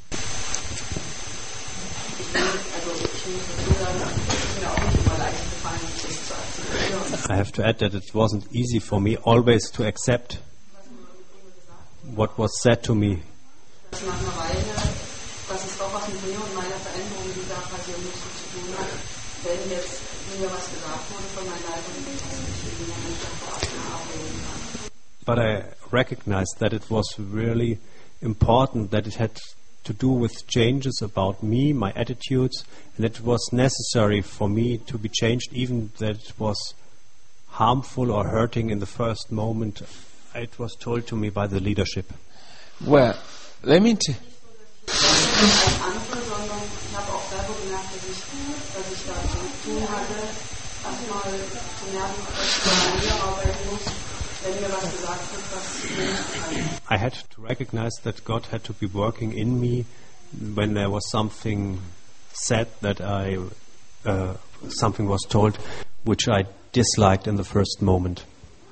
I have to add that it wasn't easy for me always to accept what was said to me. Nach einer Weile, dass es doch was mit mir und meiner Veränderung, die da passieren musste, zu tun hat. Wenn jetzt mir was gesagt wurde von meiner Leitung, dass ich in Moment einfach ablehnen kann. But I recognized that it was really important, that it had to do with changes about me, my attitudes, and that it was necessary for me to be changed, even that it was harmful or hurting in the first moment. It was told to me by the leadership. Well, let me tell Als andere, sondern ich habe auch selber gemerkt, dass ich da zu tun hatte, erstmal zu merken, dass ich an mir arbeiten muss, wenn mir was gesagt wird, was mir nicht gefällt. I had to recognize that God had to be working in me when there was something said that something was told which I disliked in the first moment.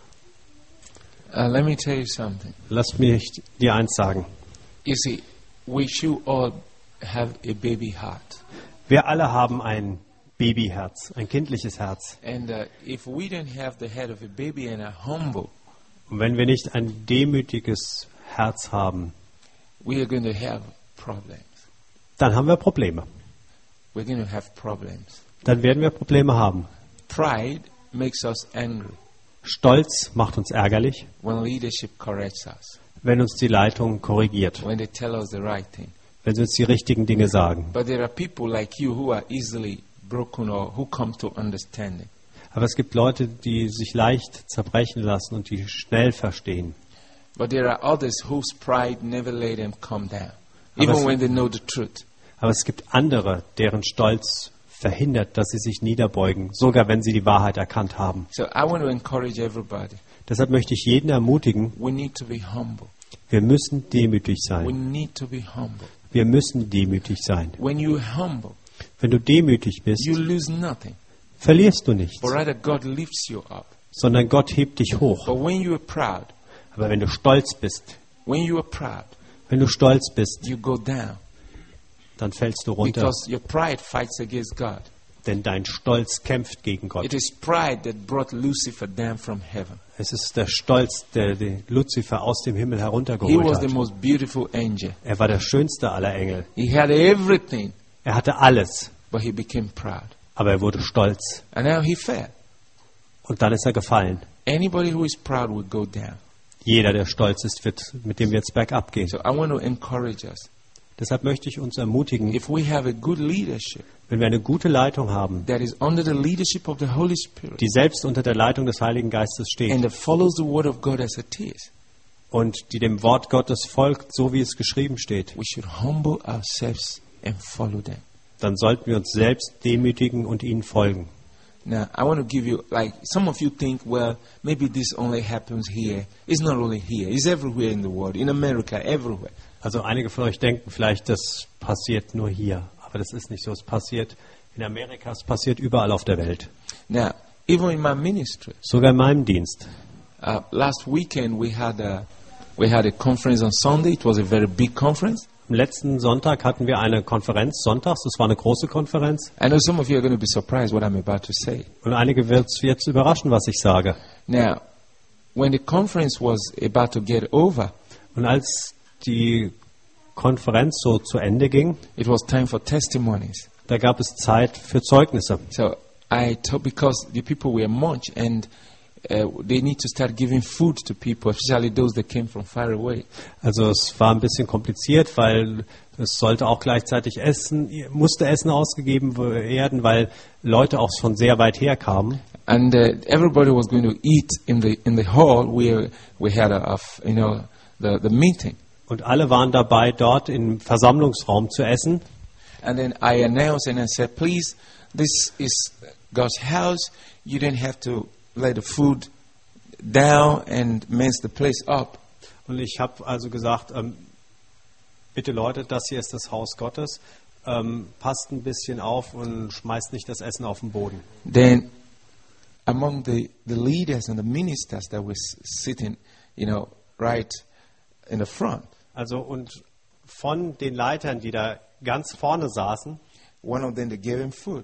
let me tell you something. Lass mich dir eins sagen. You see, we should all have a baby heart. Wir alle haben ein Babyherz, ein kindliches Herz. And if we don't have the head of a baby and are humble, Und wenn wir nicht ein demütiges Herz haben, we are going to have problems. dann haben wir Probleme. We're going to have problems. Dann werden wir Probleme haben. Pride makes us angry Stolz macht uns ärgerlich, when leadership corrects us, wenn uns die Leitung korrigiert, when they tell us the right thing. wenn sie uns die richtigen Dinge sagen. But there are people like you who are easily broken or who come to understanding. Aber es gibt Leute, die sich leicht zerbrechen lassen und die schnell verstehen. But there are others whose pride never let them come down, Aber even es- when they know the truth. Aber es gibt andere, deren Stolz verhindert, dass sie sich niederbeugen, sogar wenn sie die Wahrheit erkannt haben. So I want to encourage everybody. Deshalb möchte ich jeden ermutigen, We need to be humble. wir müssen demütig We sein. need to be humble. Wir müssen demütig sein. When you're humble, Wenn du demütig bist, you lose nothing. verlierst du nichts, But rather God lifts you up. sondern Gott hebt dich hoch. But when you are proud, Aber wenn du stolz bist, when you are proud, you go down dann fällst du runter, because your pride fights against God. denn dein Stolz kämpft gegen Gott. It is pride that brought Lucifer down from heaven. Es ist der Stolz, der den Luzifer aus dem Himmel He heruntergeholt was the hat. most beautiful angel. Er war der schönste aller Engel. He had everything, Er hatte alles, but he became proud. aber er wurde stolz. And now he fell. Und dann ist er gefallen. Anybody who is proud will go down. Jeder, der stolz ist, mit dem wird es bergab gehen. So I want to encourage us. Deshalb möchte ich uns ermutigen, If we have a good leadership wenn wir eine gute Leitung haben, that is under the leadership of the Holy Spirit die selbst unter der Leitung des Heiligen Geistes steht and that follows the word of God as it is, und die dem Wort Gottes folgt, so wie es geschrieben steht, we should humble ourselves and follow them. dann sollten wir uns selbst demütigen und ihnen folgen. Now, I want to give you, like, some of you think, well, maybe this only happens here. It's not only here. It's everywhere in the world, in America, everywhere. Also einige von euch denken vielleicht, das passiert nur hier. Aber das ist nicht so. Es passiert in Amerika, es passiert überall auf der Welt. Now, even in my ministry, Sogar in meinem Dienst. last weekend we had a conference on Sunday. It was a very big conference. Am letzten Sonntag hatten wir eine Konferenz, sonntags. Das war eine große Konferenz. I know some of you are going to be surprised what I'm about to say. Und einige wird es jetzt überraschen, was ich sage. Now, when the conference was about to get over, Und als die Konferenz so zu Ende ging, it was time for testimonies. da gab es Zeit für Zeugnisse. So I told, because the people were much, and they need to start giving food to people, especially those that came from far away. Also es war ein bisschen kompliziert, weil es sollte auch gleichzeitig musste Essen ausgegeben werden, weil Leute auch von sehr weit her kamen. And everybody was going to eat in the hall where we had the meeting. Und alle waren dabei, dort im Versammlungsraum zu essen. And then I announced and I said, please, this is God's house. You don't have to lay the food down and mess the place up. Und ich habe also gesagt, bitte Leute, das hier ist das Haus Gottes. Passt ein bisschen auf und schmeißt nicht das Essen auf den Boden. Then among the leaders and the ministers that were sitting, right in the front, also und von den Leitern, die da ganz vorne saßen, one of them they gave him food.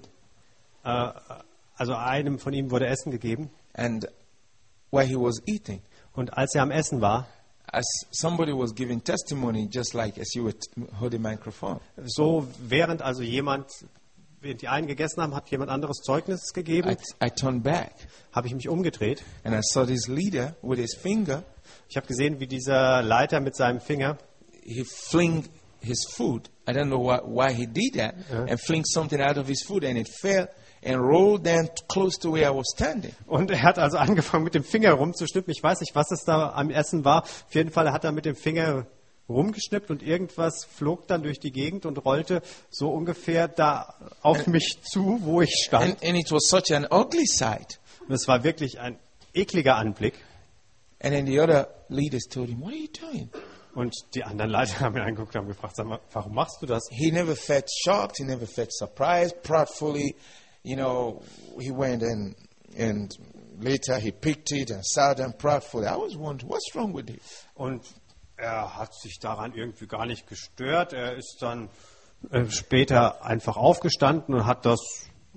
Also einem von ihnen wurde Essen gegeben. And while he was eating, und als er am Essen war, as somebody was giving testimony, just like as you were holding microphone, so während also während die einen gegessen haben, hat jemand anderes Zeugnis gegeben, I turned back habe ich mich umgedreht. and I saw this leader with his finger. Ich habe gesehen, wie dieser Leiter mit seinem Finger, He fling his food. I don't know why he did that, and fling something out of his food, and it fell and rolled down close to where I was standing. und er hat also angefangen mit dem Finger rumzuschnippen. Ich weiß nicht, was es da am Essen war. Auf jeden Fall hat er mit dem Finger rumgeschnippt und irgendwas flog dann durch die Gegend und rollte so ungefähr da auf mich zu, wo ich stand. And it was such an ugly sight. Und es war wirklich ein ekliger Anblick. And then the other leaders told him, what are you doing? Und die anderen Leiter haben ihn angeguckt und haben gefragt, sag mal, warum machst du das? He never felt shocked. He never felt surprised. Proudly, he went and later he picked it and sat down proudly. I was wondering, what's wrong with him? Und er hat sich daran irgendwie gar nicht gestört. Er ist dann später einfach aufgestanden und hat das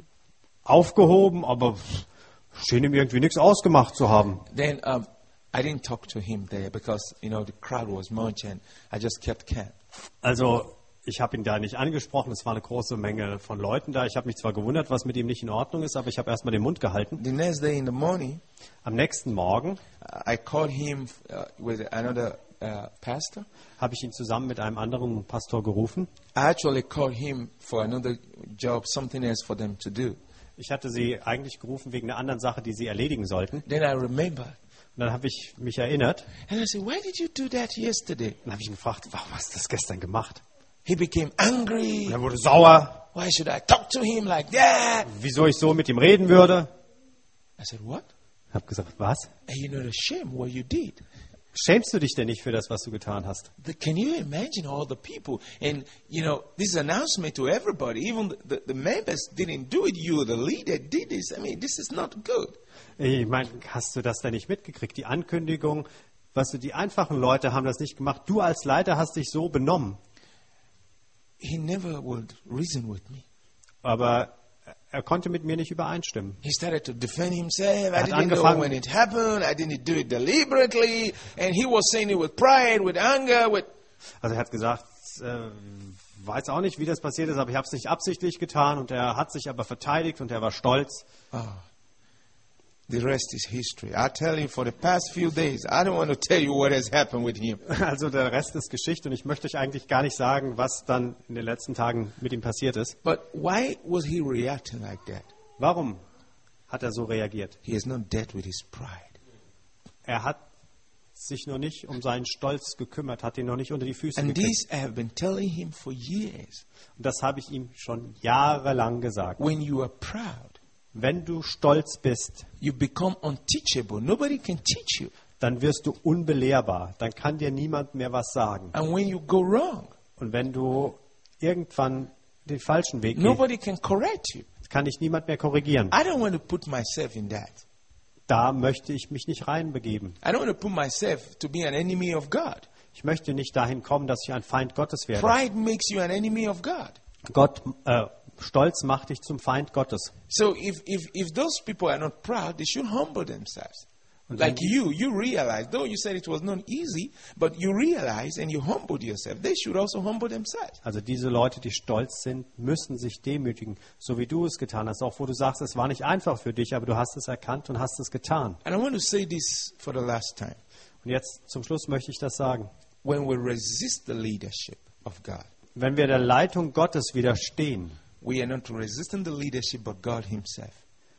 aufgehoben, aber schien ihm irgendwie nichts ausgemacht zu haben. Then I didn't talk to him there because, the crowd was much and I just kept calm. Also ich habe ihn da nicht angesprochen. Es war eine große Menge von Leuten da. Ich habe mich zwar gewundert, was mit ihm nicht in Ordnung ist, aber ich habe erstmal den Mund gehalten. The next day in the morning, Am nächsten Morgen I called him with another pastor. habe ich ihn zusammen mit einem anderen Pastor gerufen. I actually called him for another job, something else for them to do. Ich hatte sie eigentlich gerufen wegen einer anderen Sache, die sie erledigen sollten. Then I remembered. Und dann habe ich mich erinnert. And I said, why did you do that yesterday? Dann habe ich ihn gefragt, warum hast du das gestern gemacht? He became angry. Und er wurde sauer, Why should I talk to him like that? wieso ich so mit ihm reden würde. I said, what? Ich habe gesagt, was? Are you not ashamed what you did? Schämst du dich denn nicht für das, was du getan hast? Can you imagine all the people? And, this announcement to everybody, even the members didn't do it. You, the leader, did this. I mean, this is not good. Ich meine, hast du das denn nicht mitgekriegt? Die Ankündigung, die einfachen Leute haben das nicht gemacht. Du als Leiter hast dich so benommen. He never would reason with me. Aber er konnte mit mir nicht übereinstimmen. He started to defend himself. I Hat didn't know angefangen- when it happened. I didn't do it deliberately. And he was saying it with pride, with anger, with... Also er hat gesagt, weiß auch nicht, wie das passiert ist, aber ich habe es nicht absichtlich getan. Und er hat sich aber verteidigt und er war stolz. The rest is history. I tell you, for the past few days, I don't want to tell you what has happened with him. Also der Rest ist Geschichte und ich möchte euch eigentlich gar nicht sagen, was dann in den letzten Tagen mit ihm passiert ist. But why was he reacting like that? Warum hat er so reagiert? He has not dealt with his pride. Er hat sich noch nicht um seinen Stolz gekümmert, hat ihn noch nicht unter die Füße And gekriegt. this I have been telling him for years. Und das habe ich ihm schon jahrelang gesagt. When you are proud, Wenn du stolz bist, you become unteachable. Nobody can teach you. dann wirst du unbelehrbar. Dann kann dir niemand mehr was sagen. And when you go wrong, Und wenn du irgendwann den falschen Weg gehst, nobody can correct you. kann dich niemand mehr korrigieren. I don't want to put myself in that. Da möchte ich mich nicht reinbegeben. I don't want to put myself to be an enemy of God. Ich möchte nicht dahin kommen, dass ich ein Feind Gottes werde. Pride makes you an enemy of God. Stolz macht dich zum Feind Gottes. So if those people are not proud, they should humble themselves. Like you realize, though you said it was not easy, but you realize and you humbled yourself. They should also humble themselves. Also diese Leute, die stolz sind, müssen sich demütigen, so wie du es getan hast. Auch wo du sagst, es war nicht einfach für dich, aber du hast es erkannt und hast es getan. And I want to say this for the last time. Und jetzt zum Schluss möchte ich das sagen. When we resist the leadership of God, Wenn wir der Leitung Gottes widerstehen, we are not resisting the leadership but God himself.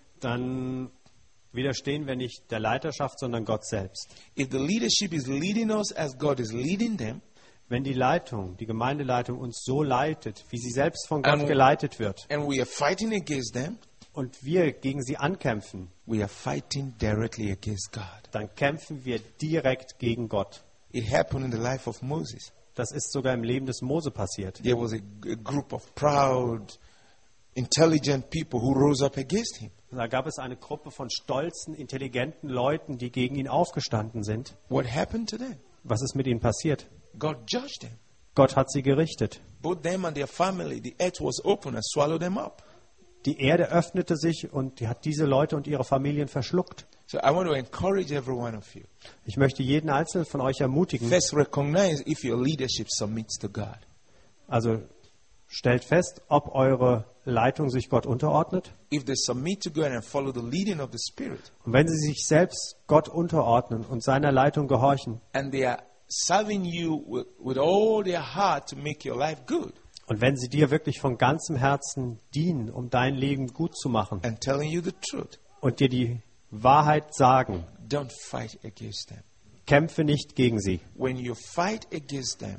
dann widerstehen wir nicht der Leiterschaft, sondern Gott selbst. If the leadership is leading us as God is leading them, Wenn die Leitung, die Gemeindeleitung uns so leitet, wie sie selbst von Gott And- geleitet wird, and we are fighting against them, und wir gegen sie ankämpfen, we are fighting directly against God. dann kämpfen wir direkt gegen Gott. It happened in the life of Moses. Das ist sogar im Leben des Mose passiert. There was a group of proud, intelligent people who rose up against him. Da gab es eine Gruppe von stolzen, intelligenten Leuten, die gegen ihn aufgestanden sind. What happened to them? Was ist mit ihnen passiert? God judged them. Gott hat sie gerichtet. Both them and their family, the earth was open and swallowed them up. Die Erde öffnete sich und die hat diese Leute und ihre Familien verschluckt. So I want to encourage every one of you. Ich möchte jeden Einzelnen von euch ermutigen. First, recognize if your leadership submits to God. Also stellt fest, ob eure Leitung sich Gott unterordnet. If they submit to God and follow the leading of the Spirit, Und wenn sie sich selbst Gott unterordnen und seiner Leitung gehorchen and they are serving you with all their heart to make your life good, und wenn sie dir wirklich von ganzem Herzen dienen, um dein Leben gut zu machen and telling you the truth, und dir die Wahrheit sagen, don't fight against them. kämpfe nicht gegen sie. When you fight against them,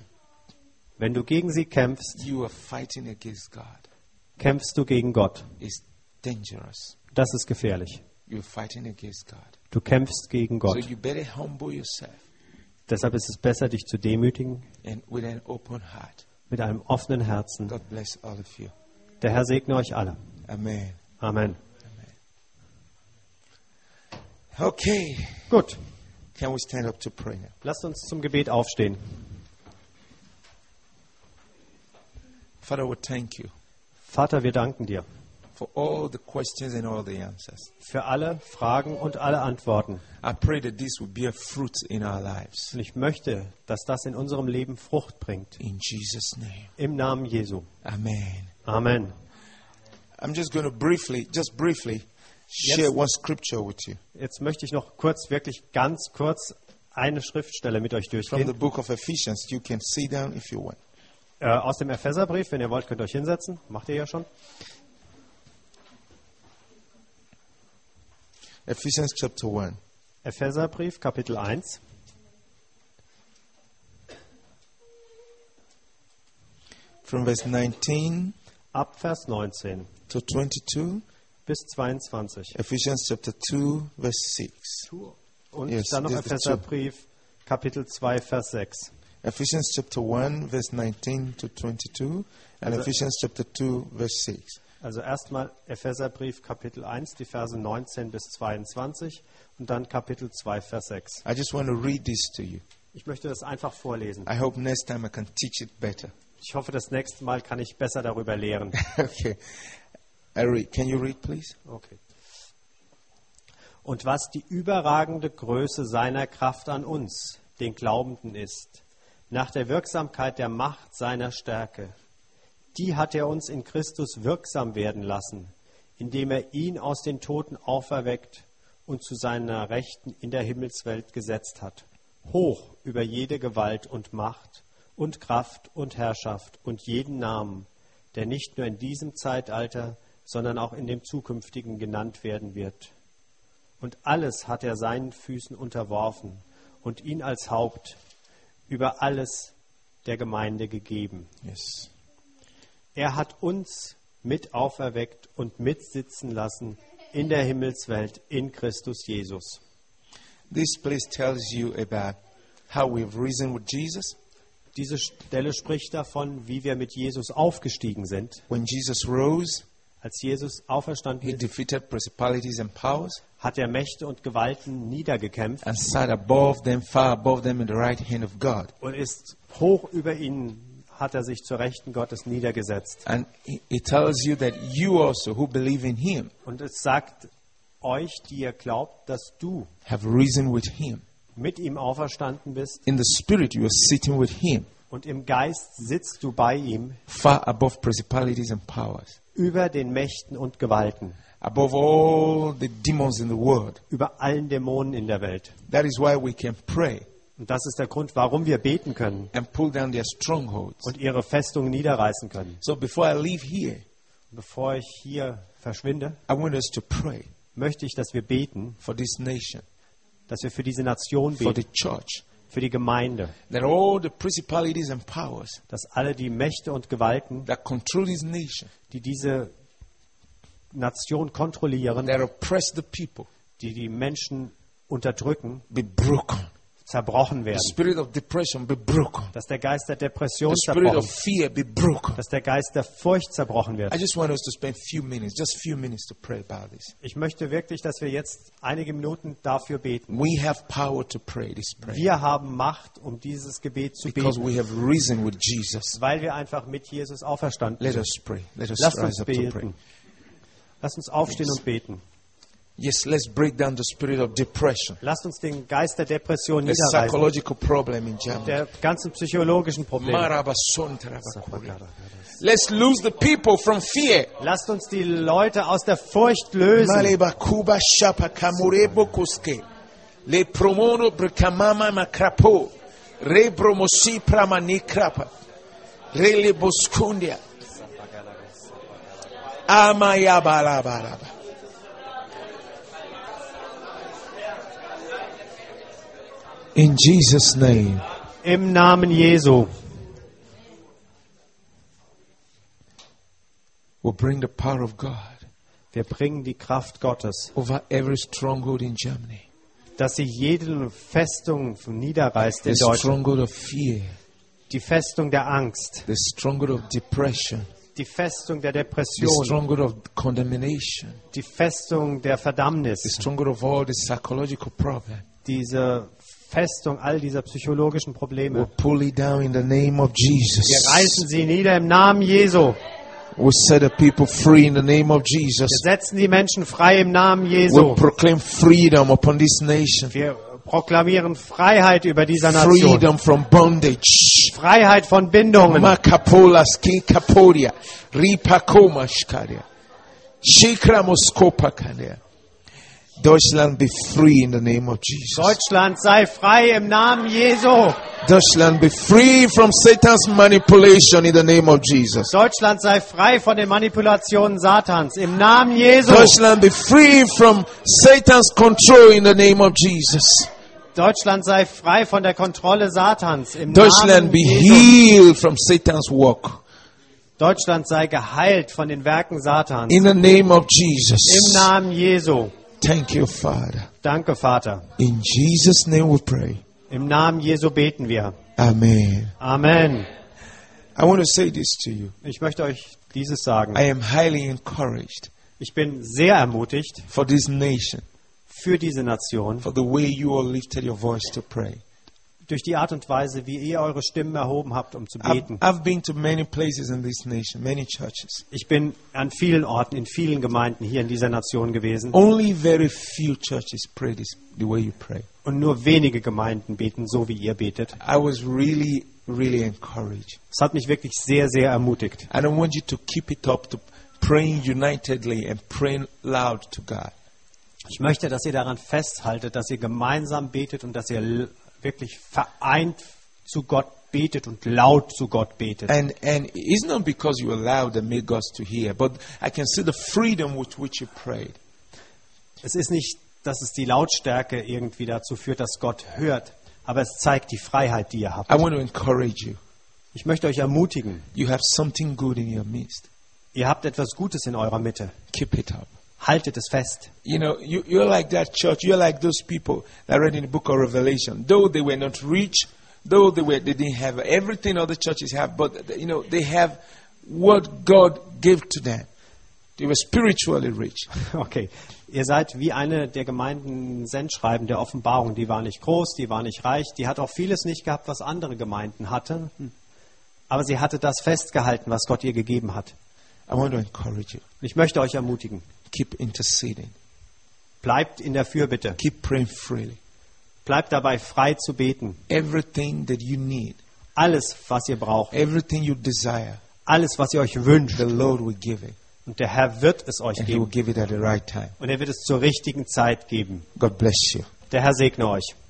Wenn du gegen sie kämpfst, you are fighting against God. kämpfst du gegen Gott. It's dangerous. Das ist gefährlich. You're fighting against God. Du kämpfst gegen So Gott. you better humble yourself Deshalb ist es besser, dich zu demütigen and with an open heart. mit einem offenen Herzen. God bless all of you. Der Herr segne euch alle. Amen. Amen. Okay. Gut, Can we stand up to pray now? lasst uns zum Gebet aufstehen. Father, we thank you Vater, wir danken dir for all the questions and all the answers. für alle Fragen und alle Antworten. I pray that this will bear fruit in our lives. Und ich möchte, dass das in unserem Leben Frucht bringt. In Jesus' name. Im Namen Jesu. Amen. Amen. I'm just going to briefly share one scripture with you Jetzt möchte ich noch wirklich ganz kurz eine Schriftstelle mit euch from the durchgehen. book of Ephesians. You can sit down if you want. Aus dem Epheserbrief, wenn ihr wollt, könnt ihr euch hinsetzen. Macht ihr ja schon. Ephesians chapter 1. Epheserbrief, Kapitel 1. From verse 19 Ab Vers 19 to 22. bis 22. Ephesians chapter 2, verse 6. Und Yes, dann noch this is the Epheserbrief, Kapitel 2, Vers 6. Ephesians chapter 1, verse 19 to 22. And Also- Ephesians chapter 2, verse 6. Also erstmal Epheserbrief, Kapitel 1, die Verse 19 bis 22 und dann Kapitel 2, Vers 6. I just want to read this to you. Ich möchte das einfach vorlesen. I hope next time I can teach it better. Ich hoffe, das nächste Mal kann ich besser darüber lehren. Okay. I read. Can you read, please? Okay. Und was die überragende Größe seiner Kraft an uns, den Glaubenden, ist, nach der Wirksamkeit der Macht seiner Stärke, die hat er uns in Christus wirksam werden lassen, indem er ihn aus den Toten auferweckt und zu seiner Rechten in der Himmelswelt gesetzt hat, hoch über jede Gewalt und Macht und Kraft und Herrschaft und jeden Namen, der nicht nur in diesem Zeitalter, sondern auch in dem zukünftigen genannt werden wird. Und alles hat er seinen Füßen unterworfen und ihn als Haupt über alles der Gemeinde gegeben. Yes. Er hat uns mit auferweckt und mitsitzen lassen in der Himmelswelt in Christus Jesus. This place tells you about how we've risen with Jesus. Diese Stelle spricht davon, wie wir mit Jesus aufgestiegen sind. When Jesus rose, Als Jesus auferstanden he ist, defeated principalities and powers hat er Mächte und Gewalten niedergekämpft and sat above them, far above them in the right hand of God. und ist hoch über ihnen, hat er sich zur Rechten Gottes niedergesetzt. And it tells you that you also, who believe in him, Und es sagt euch, die ihr glaubt, dass du have risen with him. mit ihm auferstanden bist In the spirit, you are sitting with him, und im Geist sitzt du bei ihm far above principalities and powers, über den Mächten und Gewalten, above all the demons in the world. über allen Dämonen in der Welt. That is why we can pray Und das ist der Grund, warum wir beten können and pull down their strongholds. und ihre Festungen niederreißen können. So before I leave here, Bevor ich hier verschwinde, I want us to pray möchte ich, dass wir beten, for this nation, dass wir für diese Nation for the beten, church, für die Gemeinde, that all the principalities and powers dass alle die Mächte und Gewalten, that control this nation, die diese Nation kontrollieren, that oppress the people, die die Menschen unterdrücken, be broken. zerbrochen The werden. spirit of depression be broken. Dass der Geist der Depression The spirit of zerbrochen, fear be broken. dass der Geist der Furcht zerbrochen wird. I just want us to spend just few minutes to pray about this. Ich möchte wirklich, dass wir jetzt einige Minuten dafür beten. We have power to pray this prayer Wir haben Macht, um dieses Gebet zu because beten, we have risen with Jesus. weil wir einfach mit Jesus auferstanden Let sind. us pray. Let us Lasst uns rise up to pray. beten. Lasst uns aufstehen und beten. Yes, let's break down the spirit of depression, Lasst uns den Geist der Depression the niederreißen, psychological problem in Germany. der ganzen psychologischen Probleme. Let's lose the people from fear. Lasst uns die Leute aus der Furcht lösen. Malebakuba shapa kamurebo kuske. Le promono brikamama makrapo. Re bromosi pramani krapa. Re le boskundia. Amaya balabalaba. In Jesus' name, Im Namen Jesu. we'll bring the power of God Wir bringen die Kraft Gottes, over every stronghold in Germany. dass sie jede Festung niederreißt The in Deutschland. stronghold of fear, Die Festung der Angst, the stronghold of depression, die Festung der the Depression, stronghold of condemnation, die Festung der the Verdammnis, stronghold of all the psychological problems. diese Festung all dieser psychologischen We'll Probleme. pull it down in the name of Wir Jesus. reißen sie nieder im Namen Jesu. We'll set the people free in the name of Wir Jesus. setzen die Menschen frei im Namen We'll Jesu. proclaim freedom upon this nation. Wir proklamieren Freiheit über dieser Nation. Freedom from bondage. Freiheit von Bindungen. Makapola ski kapodia. Ripakoma shkadia. Shikra moskopa kadia. Deutschland be free in the name of Jesus. Deutschland sei frei im Namen Jesu. Deutschland be free from Satan's manipulation in the name of Jesus. Deutschland sei frei von den Manipulationen Satans im Namen Jesu. Deutschland be free from Satan's control in the name of Jesus. Deutschland sei frei von der Kontrolle Satans im Deutschland Namen be Jesu. healed from Satan's work Deutschland sei geheilt von den Werken Satans in the name of im Jesus. Namen Jesu. Thank you, Father. Danke, Vater. In Jesus' name we pray. Im Namen Jesu beten wir. Amen. Amen. I want to say this to you. Ich möchte euch dieses sagen. I am highly encouraged Ich bin sehr ermutigt for this nation, für diese Nation, for the way you all lifted your voice to pray. durch die Art und Weise, wie ihr eure Stimmen erhoben habt, um zu I've, beten. I've been to many places in this nation, many churches. Ich bin an vielen Orten, in vielen Gemeinden hier in dieser Nation gewesen. Only very few churches pray this the way you pray. Und nur wenige Gemeinden beten so, wie ihr betet. I was really, really encouraged. Es hat mich wirklich sehr, sehr ermutigt. And I want you to keep it up to praying unitedly and praying loud to God. Ich möchte, dass ihr daran festhaltet, dass ihr gemeinsam betet und dass ihr wirklich vereint zu Gott betet und laut zu Gott betet. And it's not because you are loud that make us to hear, but I can see the freedom with which you prayed. Es ist nicht, dass es die Lautstärke irgendwie dazu führt, dass Gott hört, aber es zeigt die Freiheit, die ihr habt. I want to encourage you. Ich möchte euch ermutigen. You have something good in your midst. Ihr habt etwas Gutes in eurer Mitte. Keep it up. Haltet es fest. You know, you're like that church. You're like those people that read in the book of Revelation. Though they were not rich, though they didn't have everything other churches have, but you know they have what God gave to them. They were spiritually rich. Okay. Ihr seid wie eine der Gemeinden Sendschreiben der Offenbarung. Die war nicht groß, die war nicht reich, die hat auch vieles nicht gehabt, was andere Gemeinden hatten. Aber sie hatte das festgehalten, was Gott ihr gegeben hat. I want to encourage you. Und ich möchte euch ermutigen. Keep interceding. Bleibt in der Fürbitte. Keep praying freely. Bleibt dabei frei zu beten. Everything that you need, Alles, was ihr braucht, everything you desire, alles, was ihr euch wünscht, the Lord will give it. und der Herr wird es euch And He will geben. give it at the right time. Und er wird es zur richtigen Zeit geben. God bless you. Der Herr segne euch.